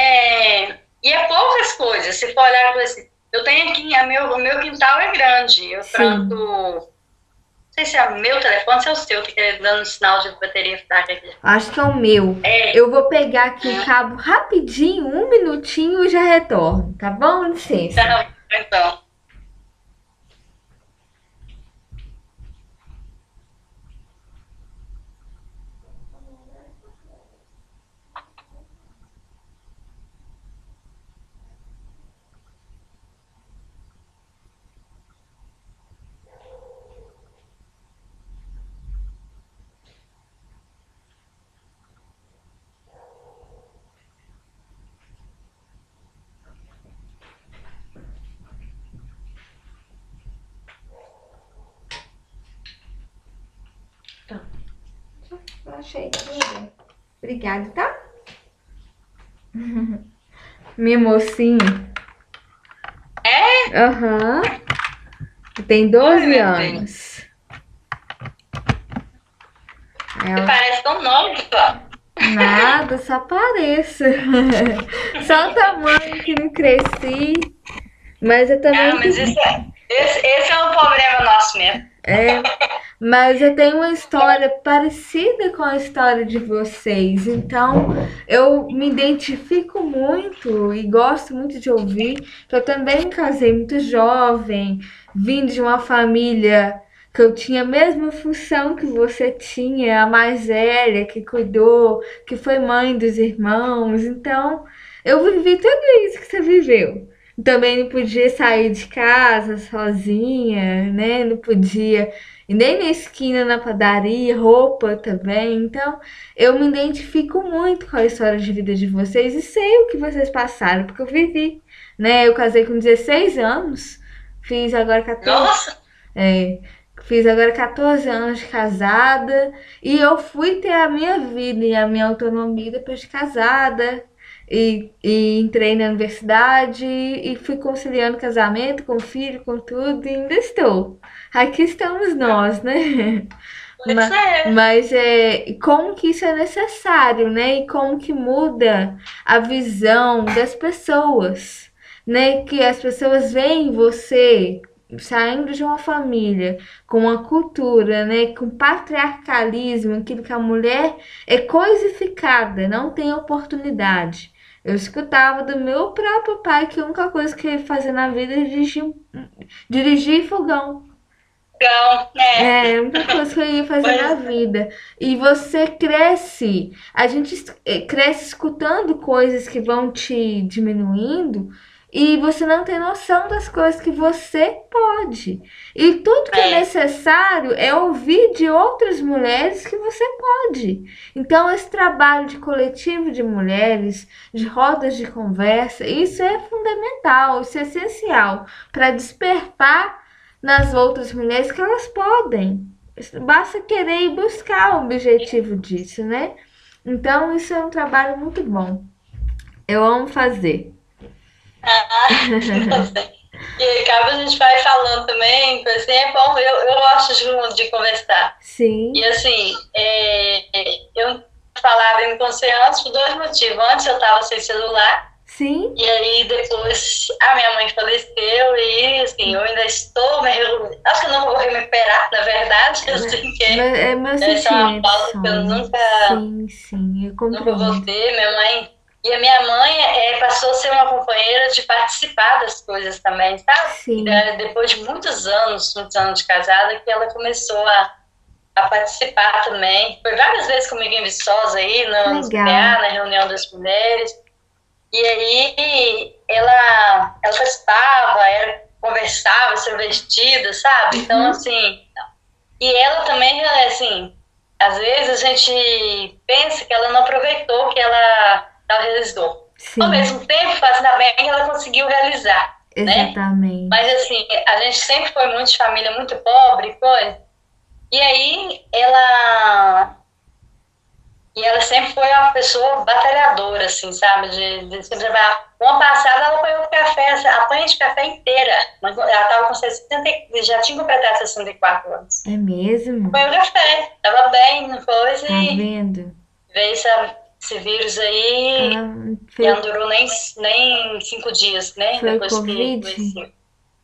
e é poucas coisas. Se for olhar para assim, eu tenho aqui, o meu quintal é grande, eu planto. Não sei se é o meu telefone ou se é o seu, que tá dando sinal de bateria fraca aqui. Acho que é o meu. Eu vou pegar aqui o cabo rapidinho, 1 minutinho e já retorno, tá bom? Licença. Tá, então. Eu achei que obrigada, tá? Minha mocinha. Aham. Tem 12 anos. Você parece tão nova. Nada, só pareço. Só o tamanho que não cresci. Mas eu também. Mas esse é um problema nosso mesmo. Mas eu tenho uma história parecida com a história de vocês. Então eu me identifico muito e gosto muito de ouvir. Que eu também casei muito jovem, vim de uma família que eu tinha a mesma função que você tinha, a mais velha, que cuidou, que foi mãe dos irmãos. Então, eu vivi tudo isso que você viveu. Também não podia sair de casa sozinha, né? Não podia ir nem na esquina, na padaria, roupa também. Então, eu me identifico muito com a história de vida de vocês e sei o que vocês passaram, porque eu vivi, né? Eu casei com 16 anos, fiz agora 14. Nossa! Fiz agora 14 anos de casada e eu fui ter a minha vida e a minha autonomia depois de casada e entrei na universidade e fui conciliando casamento com filho, com tudo e ainda estou. Aqui estamos nós, né? Pois é. Mas como que isso é necessário, né? E como que muda a visão das pessoas, né? Que as pessoas veem você saindo de uma família com uma cultura, né? Com patriarcalismo, aquilo que a mulher é coisificada, não tem oportunidade. Eu escutava do meu próprio pai que a única coisa que ele fazia na vida é dirigir fogão. Então, É, a única coisa que eu ia fazer na pois vida. E você cresce, a gente cresce escutando coisas que vão te diminuindo e você não tem noção das coisas que você pode. E tudo que é é. necessário é ouvir de outras mulheres que você pode. Então, esse trabalho de coletivo de mulheres, de rodas de conversa, isso é fundamental, isso é essencial para despertar nas outras mulheres que elas podem. Basta querer ir buscar o objetivo disso, né? Então, isso é um trabalho muito bom. Eu amo fazer. Não sei. E acaba a gente vai falando também, assim, é bom, eu gosto de conversar. Sim, E assim, eu falava em você antes por dois motivos. Antes eu estava sem celular, sim. e aí depois a minha mãe faleceu, e assim, eu ainda estou acho que eu não vou me recuperar, na verdade, assim, que Meus essa é uma sentimentos pausa que eu são. nunca, Sim, eu nunca vou compreendo. ter. Minha mãe. E a minha mãe passou a ser uma companheira de participar das coisas também, sabe? E Sim, depois de muitos anos de casada, que ela começou a participar também. Foi várias vezes comigo em Viçosa aí, que no legal. CPA, na reunião das mulheres. E aí ela participava, conversava, se vestida, sabe? Então, Uhum, assim. E ela também, assim, às vezes a gente pensa que ela não aproveitou o que ela realizou. Ao sim, mesmo tempo, faz ainda bem que ela conseguiu realizar, né? Mas exatamente. assim, a gente sempre foi muito de família muito pobre, coisa. E aí ela sempre foi uma pessoa batalhadora, assim, sabe? De sempre trabalhar. Uma passada ela apanhou café, a panha de café inteira. Mas ela estava com 60, já tinha completado 64 anos. É mesmo? Apanhou café, estava bem, não coisa, Tá e vendo? veio esse vírus aí Ela e foi, não durou nem 5 dias, né? foi Depois que Covid? conheci.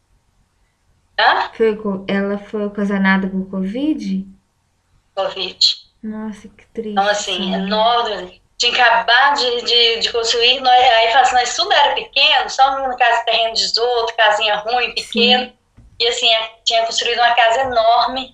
Hã? Ela foi ocasionada por Covid? Covid. Nossa, que Então, triste, assim, Sônia. nós tinha acabado de construir, aí fala assim, nós tudo era pequeno, só uma casa de terreno de esgoto, casinha ruim, pequeno, Sim, e assim, tinha construído uma casa enorme,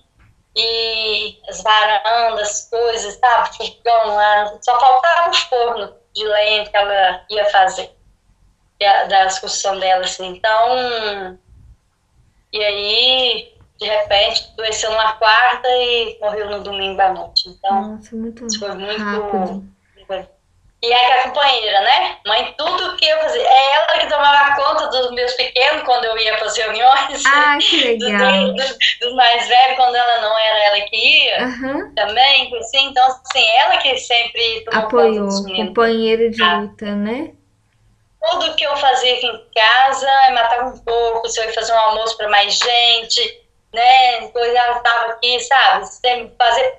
e as varandas, as coisas, sabe, fogão lá, só faltava o forno de lenha que ela ia fazer, da construção dela, assim, então, e aí, de repente, adoeceu numa quarta e morreu no domingo à noite, então, nossa, muito isso foi muito. rápido. E é a companheira, né? Mãe, tudo que eu fazia. É ela que tomava conta dos meus pequenos quando eu ia para as reuniões, Ah, que legal. dos mais velhos quando ela não era ela que ia Aham. também. Assim, então, assim, ela que sempre tomou conta dos Apoiou, meninos. companheiro de luta, né? Tudo que eu fazia aqui em casa, eu matava um pouco, se eu ia fazer um almoço para mais gente, né? Depois ela estava aqui, sabe? Sempre fazer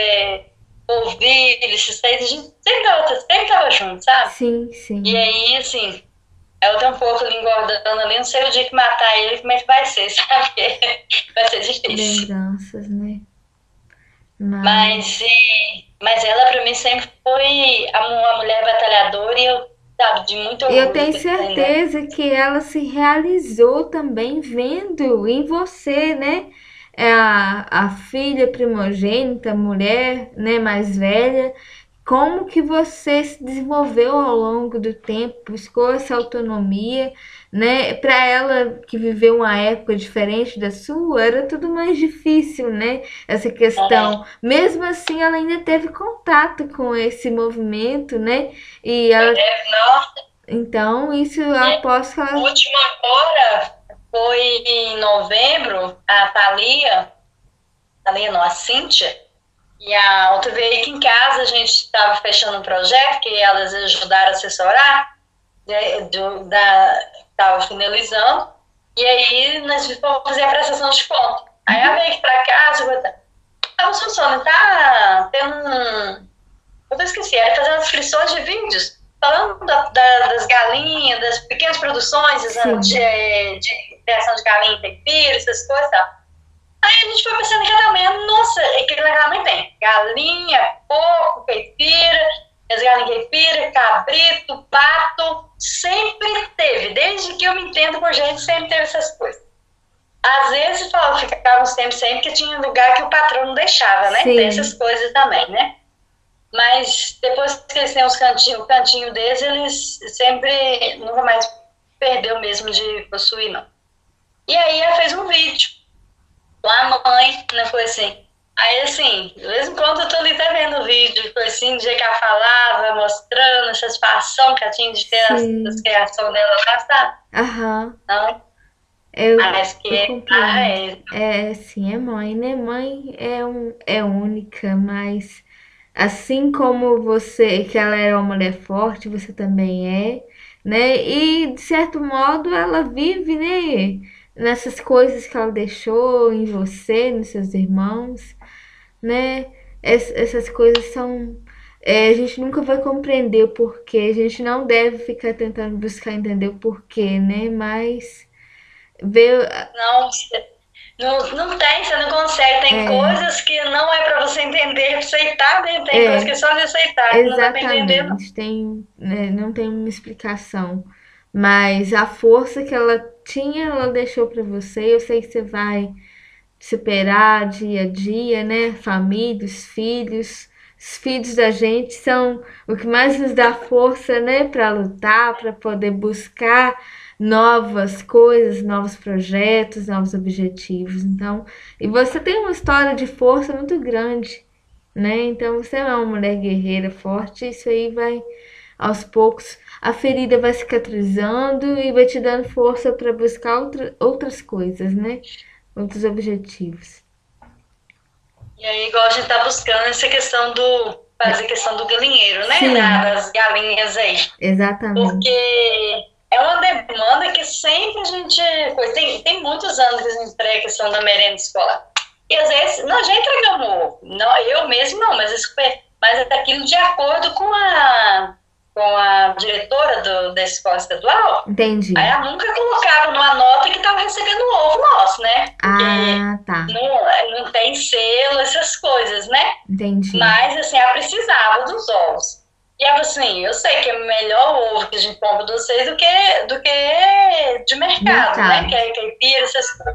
polvilho, esses três, a gente sempre tava junto, sabe? Sim, E sim. aí, assim, ela tá um pouco ali engordando ali, não sei o dia que matar ele, como é que vai ser, sabe? Vai ser difícil. Lembranças, né? Mas, Mas mas ela, pra mim, sempre foi uma mulher batalhadora e eu, sabe, de muito eu orgulho tenho que eu tenho dela. certeza que ela se realizou também vendo em você, né? É a filha primogênita, mulher, né, mais velha. Como que você se desenvolveu ao longo do tempo, buscou essa autonomia, né? Para ela que viveu uma época diferente da sua, era tudo mais difícil, né? Essa É, questão. Mesmo assim, ela ainda teve contato com esse movimento, né? E ela, nossa, então, isso eu e aposto que o ela. último agora foi em novembro, a Thalia não, a Cíntia, e a outra veio aqui em casa, a gente estava fechando um projeto que elas ajudaram a assessorar, estava finalizando, e aí nós fomos fazer a prestação de conta. Aí ela veio aqui para casa, estamos funcionando, tá tendo eu esqueci, era fazendo inscrições de vídeos, falando das galinhas, das pequenas produções de criação de galinha em caipira, essas coisas e tal. Aí a gente foi pensando em casamento, nossa, aquele casamento tem galinha, porco, caipira, as galinhas caipira, cabrito, pato, sempre teve, desde que eu me entendo por gente, sempre teve essas coisas. Às vezes ficava uns tempos sempre que tinha lugar que o patrão não deixava, né? Sim. Tem essas coisas também, né? Mas depois que eles têm o cantinho deles, eles sempre nunca mais perdeu mesmo de possuir, não. E aí ela fez um vídeo com a mãe, né? Foi assim. Aí assim, de vez em quando eu tô ali até vendo o vídeo, foi assim, do jeito que ela falava, mostrando a satisfação que ela tinha de ter as criações dela lá, sabe? Aham. Então, parece que Eu compreendo. É, sim, é mãe, né? Mãe é única, mas assim como você, que ela era uma mulher forte, você também é, né? E de certo modo ela vive, né? Nessas coisas que ela deixou em você, nos seus irmãos, né? Essas coisas são. A gente nunca vai compreender o porquê, a gente não deve ficar tentando buscar entender o porquê, né? Mas ver. não, não tem, você não consegue. Tem coisas que não é pra você entender, aceitar, né? Tem coisas que é só de aceitar, que não dá pra entender, não. Exatamente, tem, né, não tem uma explicação, mas a força que ela tinha, ela deixou para você. Eu sei que você vai superar dia a dia, né? Família, os filhos da gente são o que mais nos dá força, né? Para lutar, para poder buscar novas coisas, novos projetos, novos objetivos. Então, e você tem uma história de força muito grande, né? Então você é uma mulher guerreira, forte, isso aí vai aos poucos, a ferida vai cicatrizando e vai te dando força para buscar outras coisas, né? Outros objetivos. E aí, igual a gente tá buscando essa questão fazer questão do galinheiro, né? Sim. Das galinhas aí. Exatamente. Porque é uma demanda que sempre a gente. Tem muitos anos que a gente entrega a questão da merenda escolar. E às vezes, nós já entregamos ovo. Não, eu mesmo não, mas é aquilo de acordo com a diretora da escola estadual. Entendi. Aí ela nunca colocava numa nota que estava recebendo um ovo nosso, né? Porque tá. não tem selo, essas coisas, né? Entendi. Mas, assim, ela precisava dos ovos. E ela, assim, eu sei que é melhor o ovo que a gente compra de vocês do que de mercado, né? Que é caipira, essas coisas.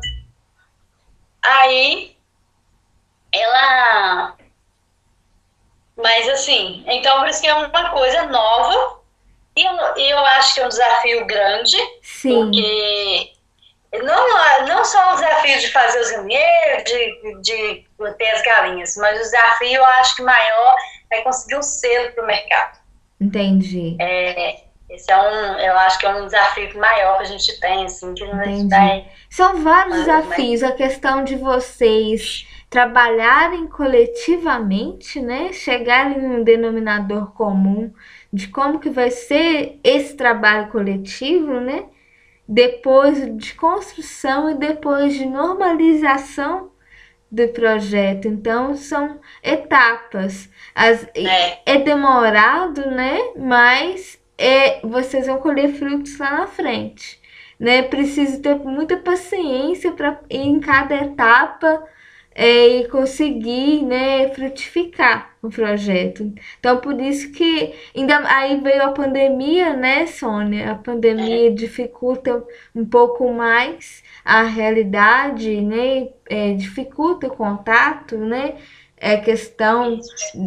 Aí, ela... Mas, assim, então por isso que é uma coisa nova. E eu acho que é um desafio grande. Sim. Porque não só o desafio de fazer os galinheiros, de ter as galinhas, mas o desafio, eu acho que maior é conseguir um selo para o mercado. Entendi. Esse eu acho que é um desafio maior que a gente tem, assim, que não Entendi. São vários desafios, a questão de vocês trabalharem coletivamente, né? Chegarem num denominador comum de como que vai ser esse trabalho coletivo, né? Depois de construção e depois de normalização do projeto. Então são etapas. É demorado, né? Mas vocês vão colher frutos lá na frente, né? Preciso ter muita paciência para em cada etapa e conseguir, né, frutificar o projeto. Então, por isso que ainda aí veio a pandemia, né, Sônia? A pandemia dificulta um pouco mais a realidade, né? Dificulta o contato, né? É questão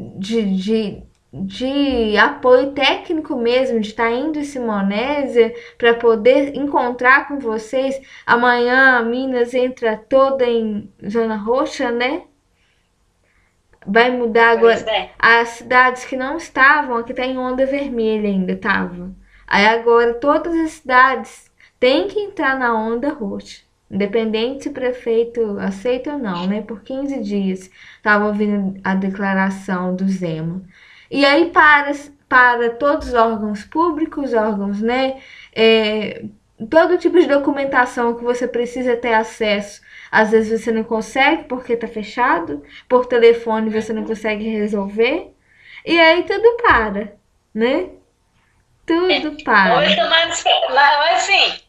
de apoio técnico mesmo, de estar indo em Simonésia para poder encontrar com vocês. Amanhã Minas entra toda em zona roxa, né? Vai mudar agora. As cidades que não estavam, aqui tá em onda vermelha ainda, tava. Aí agora todas as cidades têm que entrar na onda roxa. Independente se o prefeito aceita ou não, né? Por 15 dias. Tava ouvindo a declaração do Zema. E aí para todos os órgãos públicos, órgãos, né, todo tipo de documentação que você precisa ter acesso. Às vezes você não consegue porque tá fechado, por telefone você não consegue resolver, e aí tudo para, né? Tudo para. Hoje também, mas assim,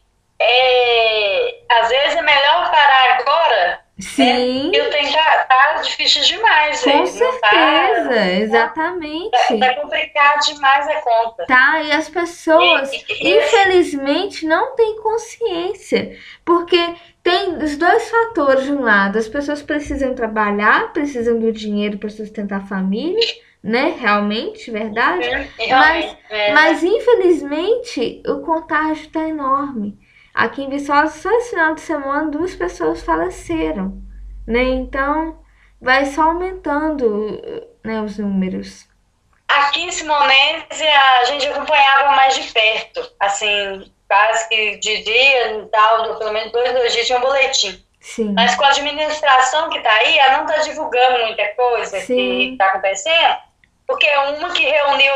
às vezes é melhor parar agora, né? Sim, Porque eu tenho tá difícil demais, com não tá, certeza, exatamente. tá complicado demais a conta. Tá? E as pessoas, Assim, infelizmente, não têm consciência, porque tem os dois fatores de um lado, as pessoas precisam trabalhar, precisam do dinheiro para sustentar a família, né? Realmente, verdade. Mas, realmente, mas infelizmente, o contágio está enorme. Aqui em Viçosa, só esse final de semana, 2 pessoas faleceram, né? Então, vai só aumentando, né, os números. aqui em Simonese a gente acompanhava mais de perto, assim, quase que de dia e tal, pelo menos 2 dias tinha um boletim. Sim, Mas com a administração que está aí, ela não está divulgando muita coisa que sim, está acontecendo, porque uma que reuniu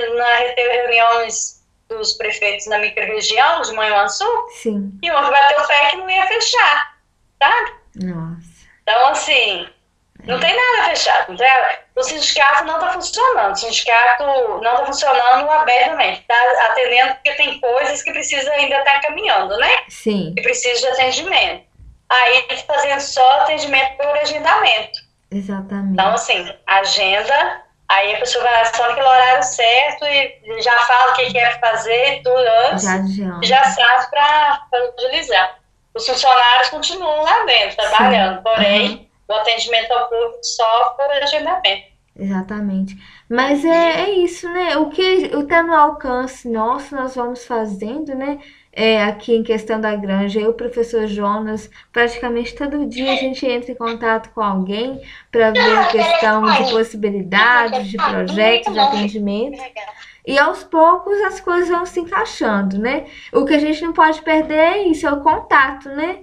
teve reuniões dos prefeitos na microrregião de Manhuaçu, sim. e uma que bateu o pé que não ia fechar, sabe? Nossa, Então, assim, não tem nada fechado. Não tem. O sindicato não está funcionando. O sindicato não está funcionando abertamente. Está atendendo porque tem coisas que precisa ainda estar caminhando, né? Que sim, precisa de atendimento. Aí fazendo só atendimento por agendamento. Então, exatamente. assim, agenda, aí a pessoa vai só naquele horário certo e já fala o que quer fazer e tudo Já antes, e já adianta. sabe para utilizar. Os funcionários continuam lá dentro, Sim, trabalhando, porém, aham, o atendimento ao público só por agendamento. exatamente. Mas é isso, né? O que tá no alcance nosso, nós vamos fazendo, né? Aqui em questão da granja, eu, o professor Jonas, praticamente todo dia a gente entra em contato com alguém para ver a questão de possibilidades, de projetos, de atendimento. E aos poucos as coisas vão se encaixando, né? O que a gente não pode perder é isso, é o contato, né?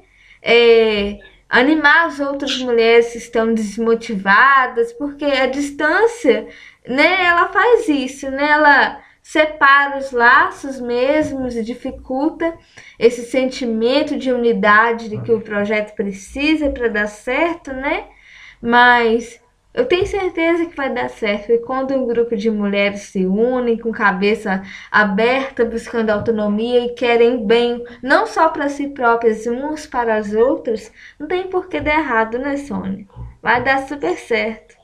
É, animar as outras mulheres que estão desmotivadas, porque a distância, né, ela faz isso, né? Ela separa os laços mesmos e dificulta esse sentimento de unidade de que o projeto precisa para dar certo, né? Mas eu tenho certeza que vai dar certo. E quando um grupo de mulheres se unem com cabeça aberta, buscando autonomia e querem bem, não só para si próprias, uns para as outras, não tem por que dar errado, né, Sônia? Vai dar super certo.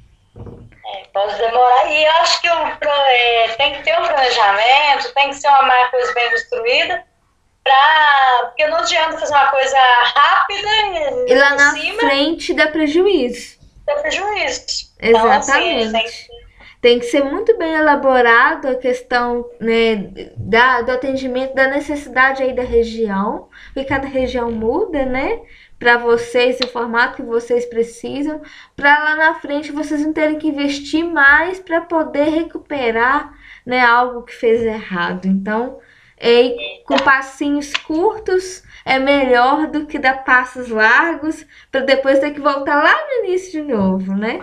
Pode demorar. E eu acho que tem que ter um planejamento, tem que ser uma coisa bem construída, porque não adianta fazer uma coisa rápida E e lá por na cima frente dá prejuízo. ter prejuízo. Então, assim, tem Exatamente. Tem que ser muito bem elaborado a questão, né, do atendimento, da necessidade aí da região, porque cada região muda, né? Para vocês, o formato que vocês precisam, para lá na frente vocês não terem que investir mais para poder recuperar, né, algo que fez errado. Então, com passinhos curtos é melhor do que dar passos largos para depois ter que voltar lá no início de novo, né?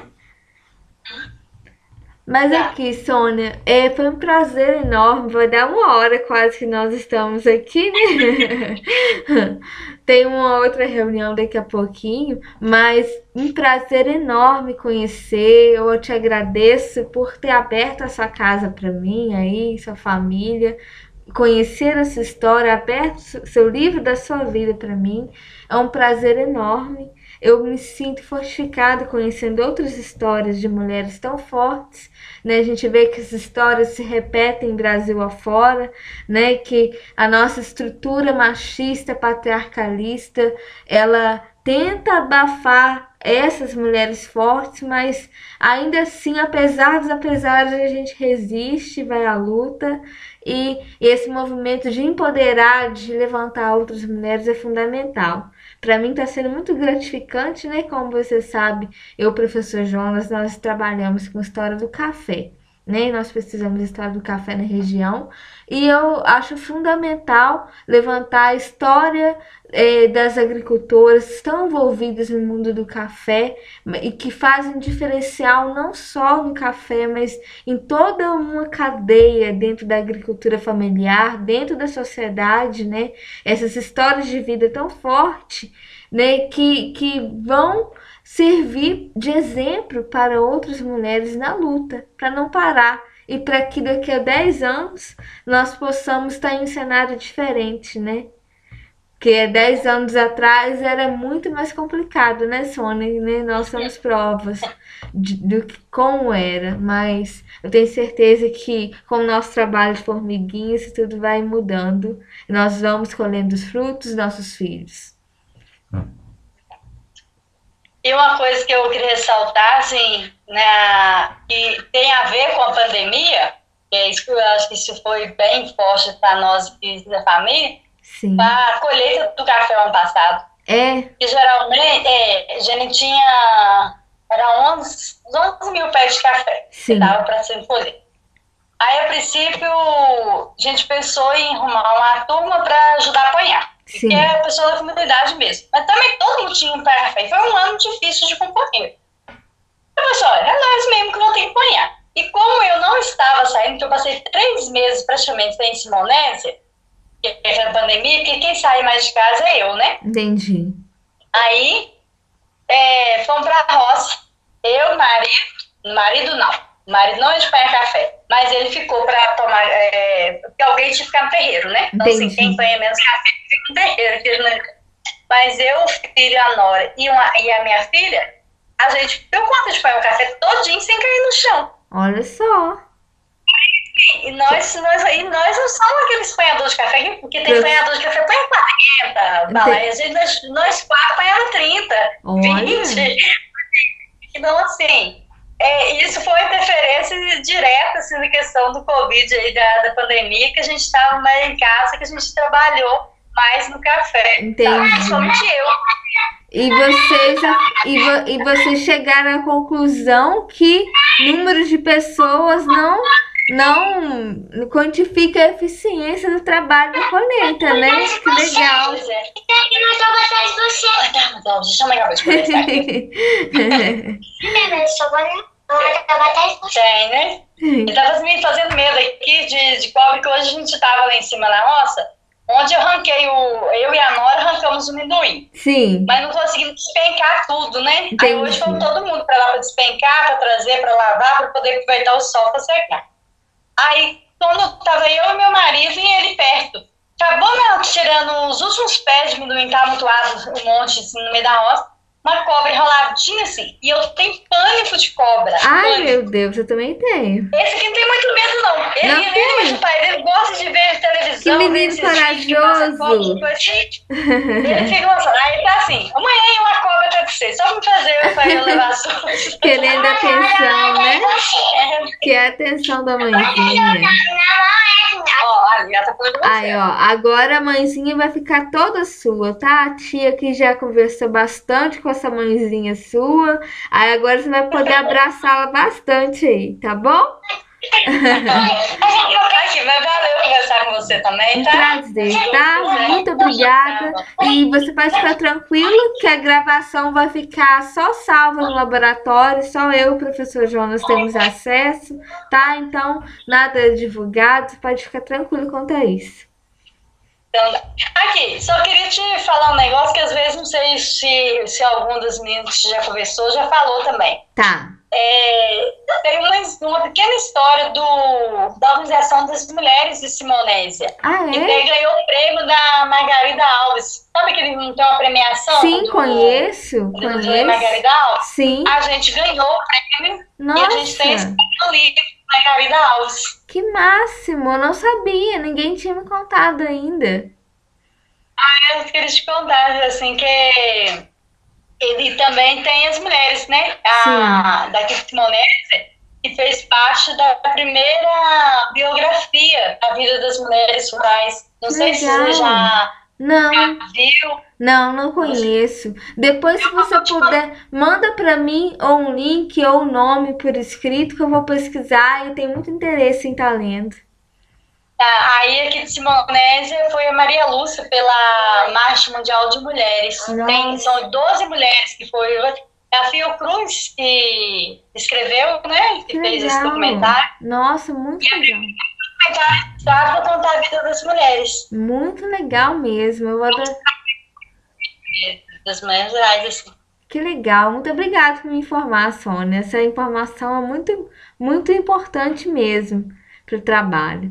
Mas tá. aqui, Sônia, foi um prazer enorme. Vai dar 1 hora quase que nós estamos aqui, né? Tem uma outra reunião daqui a pouquinho, mas um prazer enorme conhecer. Eu te agradeço por ter aberto a sua casa para mim aí, sua família, conhecer essa história, aberto seu livro da sua vida para mim. É um prazer enorme. Eu me sinto fortificada conhecendo outras histórias de mulheres tão fortes, né? A gente vê que as histórias se repetem Brasil afora, né? Que a nossa estrutura machista, patriarcalista, ela tenta abafar essas mulheres fortes, mas ainda assim, apesar dos apesares, a gente resiste, vai à luta e esse movimento de empoderar, de levantar outras mulheres é fundamental. Para mim está sendo muito gratificante, né? Como você sabe, eu, professor Jonas, nós trabalhamos com a história do café, né? Nós precisamos da história do café na região e eu acho fundamental levantar a história das agricultoras que estão envolvidas no mundo do café e que fazem diferencial não só no café, mas em toda uma cadeia dentro da agricultura familiar, dentro da sociedade, né? Essas histórias de vida tão fortes, né? Que vão servir de exemplo para outras mulheres na luta, para não parar. E para que daqui a 10 anos nós possamos estar em um cenário diferente, né? Porque 10 anos atrás era muito mais complicado, né, Sônia? Né? Nós somos provas do que como era, mas eu tenho certeza que com o nosso trabalho de formiguinha, isso tudo vai mudando. E nós vamos colhendo os frutos dos nossos filhos. E uma coisa que eu queria ressaltar, assim, né, que tem a ver com a pandemia, que é isso que eu acho que isso foi bem forte para nós da família, Sim. a colheita do café ano passado. Que geralmente a gente tinha, era 11 mil pés de café que dava para ser colhido. Aí, a princípio, a gente pensou em arrumar uma turma para ajudar a apanhar. Que é a pessoa da comunidade mesmo. Mas também todo mundo tinha um pé de café. Foi um ano difícil de concorrer. Eu pensei, olha, é nós mesmo que vamos ter que apanhar. E como eu não estava saindo, que eu passei 3 meses praticamente sem Simonésia, que é a pandemia, porque quem sai mais de casa é eu, né? Entendi. Aí, fomos pra roça. Eu, marido não. O marido não é de apanhar café, mas ele ficou para tomar, porque alguém tinha que ficar no terreiro, né? Então, assim, quem apanha menos café fica no terreiro. Mas eu, o filho, a nora e a minha filha, a gente deu conta de apanhar o café todinho sem cair no chão. Olha só. E nós não somos aqueles apanhadores de café, porque tem apanhador de café que apanha 40 balas. Nós 4 apanhamos 30, 20. Então, assim... isso foi uma interferência direta assim, na questão do Covid aí, da pandemia, que a gente estava mais em casa, que a gente trabalhou mais no café. Entendi. Principalmente eu. E vocês chegaram à conclusão que número de pessoas não quantifica a eficiência do trabalho da colheita, né? Que legal. Deixa eu me acabar de conversar aqui. Tem, né? Ele tava me fazendo medo aqui de cobre, que hoje a gente tava lá em cima na roça, onde eu arranquei eu e a Nora arrancamos o amendoim. Sim. Mas não conseguimos despencar tudo, né? Entendi. Aí hoje fomos todo mundo pra lá pra despencar, pra trazer, pra lavar, pra poder aproveitar o sol pra secar. Aí, quando tava eu e meu marido e ele perto, acabou tirando os últimos pés de amendoim, tá amontoado um monte assim, no meio da roça, uma cobra enroladinha assim, e eu tenho pânico de cobra. Ai, pânico. meu Deus, eu também tenho. Esse aqui não tem muito medo, não. Ele, ele gosta de ver televisão. Que menino corajoso. Ele fica mostrando. Aí ele tá assim, amanhã uma cobra atrás de você, só pra fazer pra eu levar susto. Querendo atenção, né? Que é a atenção da mãezinha. Ó, ali, ela tá falando com você. Aí, ó, agora a mãezinha vai ficar toda sua, tá? A tia que já conversou bastante com essa mãezinha sua. Aí agora você vai poder abraçá-la bastante aí, tá bom? Aqui, mas valeu conversar com você também, tá? Prazer, tá? Muito obrigada. E você pode ficar tranquilo que a gravação vai ficar só salva no laboratório. Só eu e o professor Jonas temos acesso, tá? Então, nada divulgado. Você pode ficar tranquilo quanto a isso. Então, aqui, só queria te falar um negócio que às vezes não sei se algum dos meninos que já conversou já falou também. Tá. Tem uma pequena história da Organização das Mulheres de Simonésia. Ah, é? E ele ganhou o prêmio da Margarida Alves. Sabe que ele não tem uma premiação? Sim, conheço. Margarida Alves? Sim. A gente ganhou o prêmio. Nossa. E a gente tem esse livro, Margarida Alves. Que máximo, eu não sabia, ninguém tinha me contado ainda. Eu queria te contar, assim, que ele também tem as mulheres, né? Daqui de Simonésia, que fez parte da primeira biografia da vida das mulheres rurais. Não sei se você já viu. Não conheço. Depois, se você puder, manda pra mim ou um link ou um nome por escrito que eu vou pesquisar e eu tenho muito interesse em estar lendo. Aí aqui de Simonésia foi a Maria Lúcia pela Marcha Mundial de Mulheres. São 12 mulheres que foi. É a Fiocruz que escreveu, né? Que fez esse documentário. Nossa, muito legal. Para contar a vida das mulheres. Muito legal mesmo. Eu adoro. Das mulheres rurais, assim. Que legal. Muito obrigada por me informar, Sônia. Essa informação é muito, muito importante mesmo para o trabalho.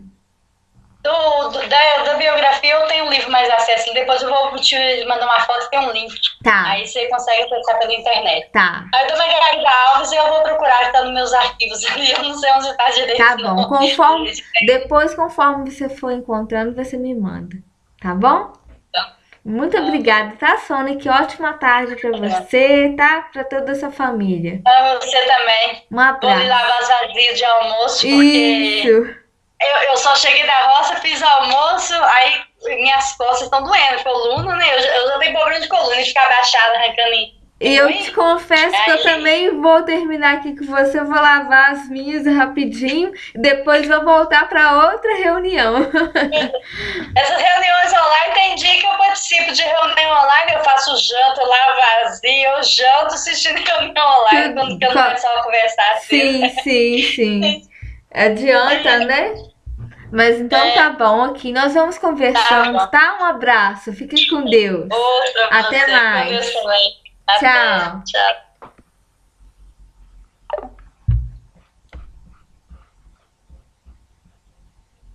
Da biografia eu tenho um livro mais acesso. Depois eu vou te mandar uma foto, tem um link. Tá. Aí você consegue acessar pela internet. Tá. Aí eu tô Margarida Alves e eu vou procurar, tá nos meus arquivos ali. Eu não sei onde tá direito. Tá bom. Conforme você for encontrando, você me manda. Tá bom? Muito obrigada, tá, Sônia? Que ótima tarde pra você, tá? Pra toda a sua família. Pra você também. Um abraço. Vou lhe lavar as vasilhas de almoço, porque Isso. eu só cheguei da roça, fiz almoço, aí minhas costas estão doendo, coluna, né? Eu já tenho problema de coluna, de ficar abaixada, arrancando em... E eu te confesso que eu também vou terminar aqui com você, eu vou lavar as minhas rapidinho, depois vou voltar para outra reunião. Essas reuniões online, tem dia que eu participo de reunião online, eu faço janta, eu lavo vazio, eu janto assistindo reunião online, quando eu começo a conversar assim. Sim. Adianta, né? Mas então tá bom aqui, nós vamos conversando, tá? Um abraço, fique com Deus. Outro, Até mais. Com Deus também. Tchau. Tchau.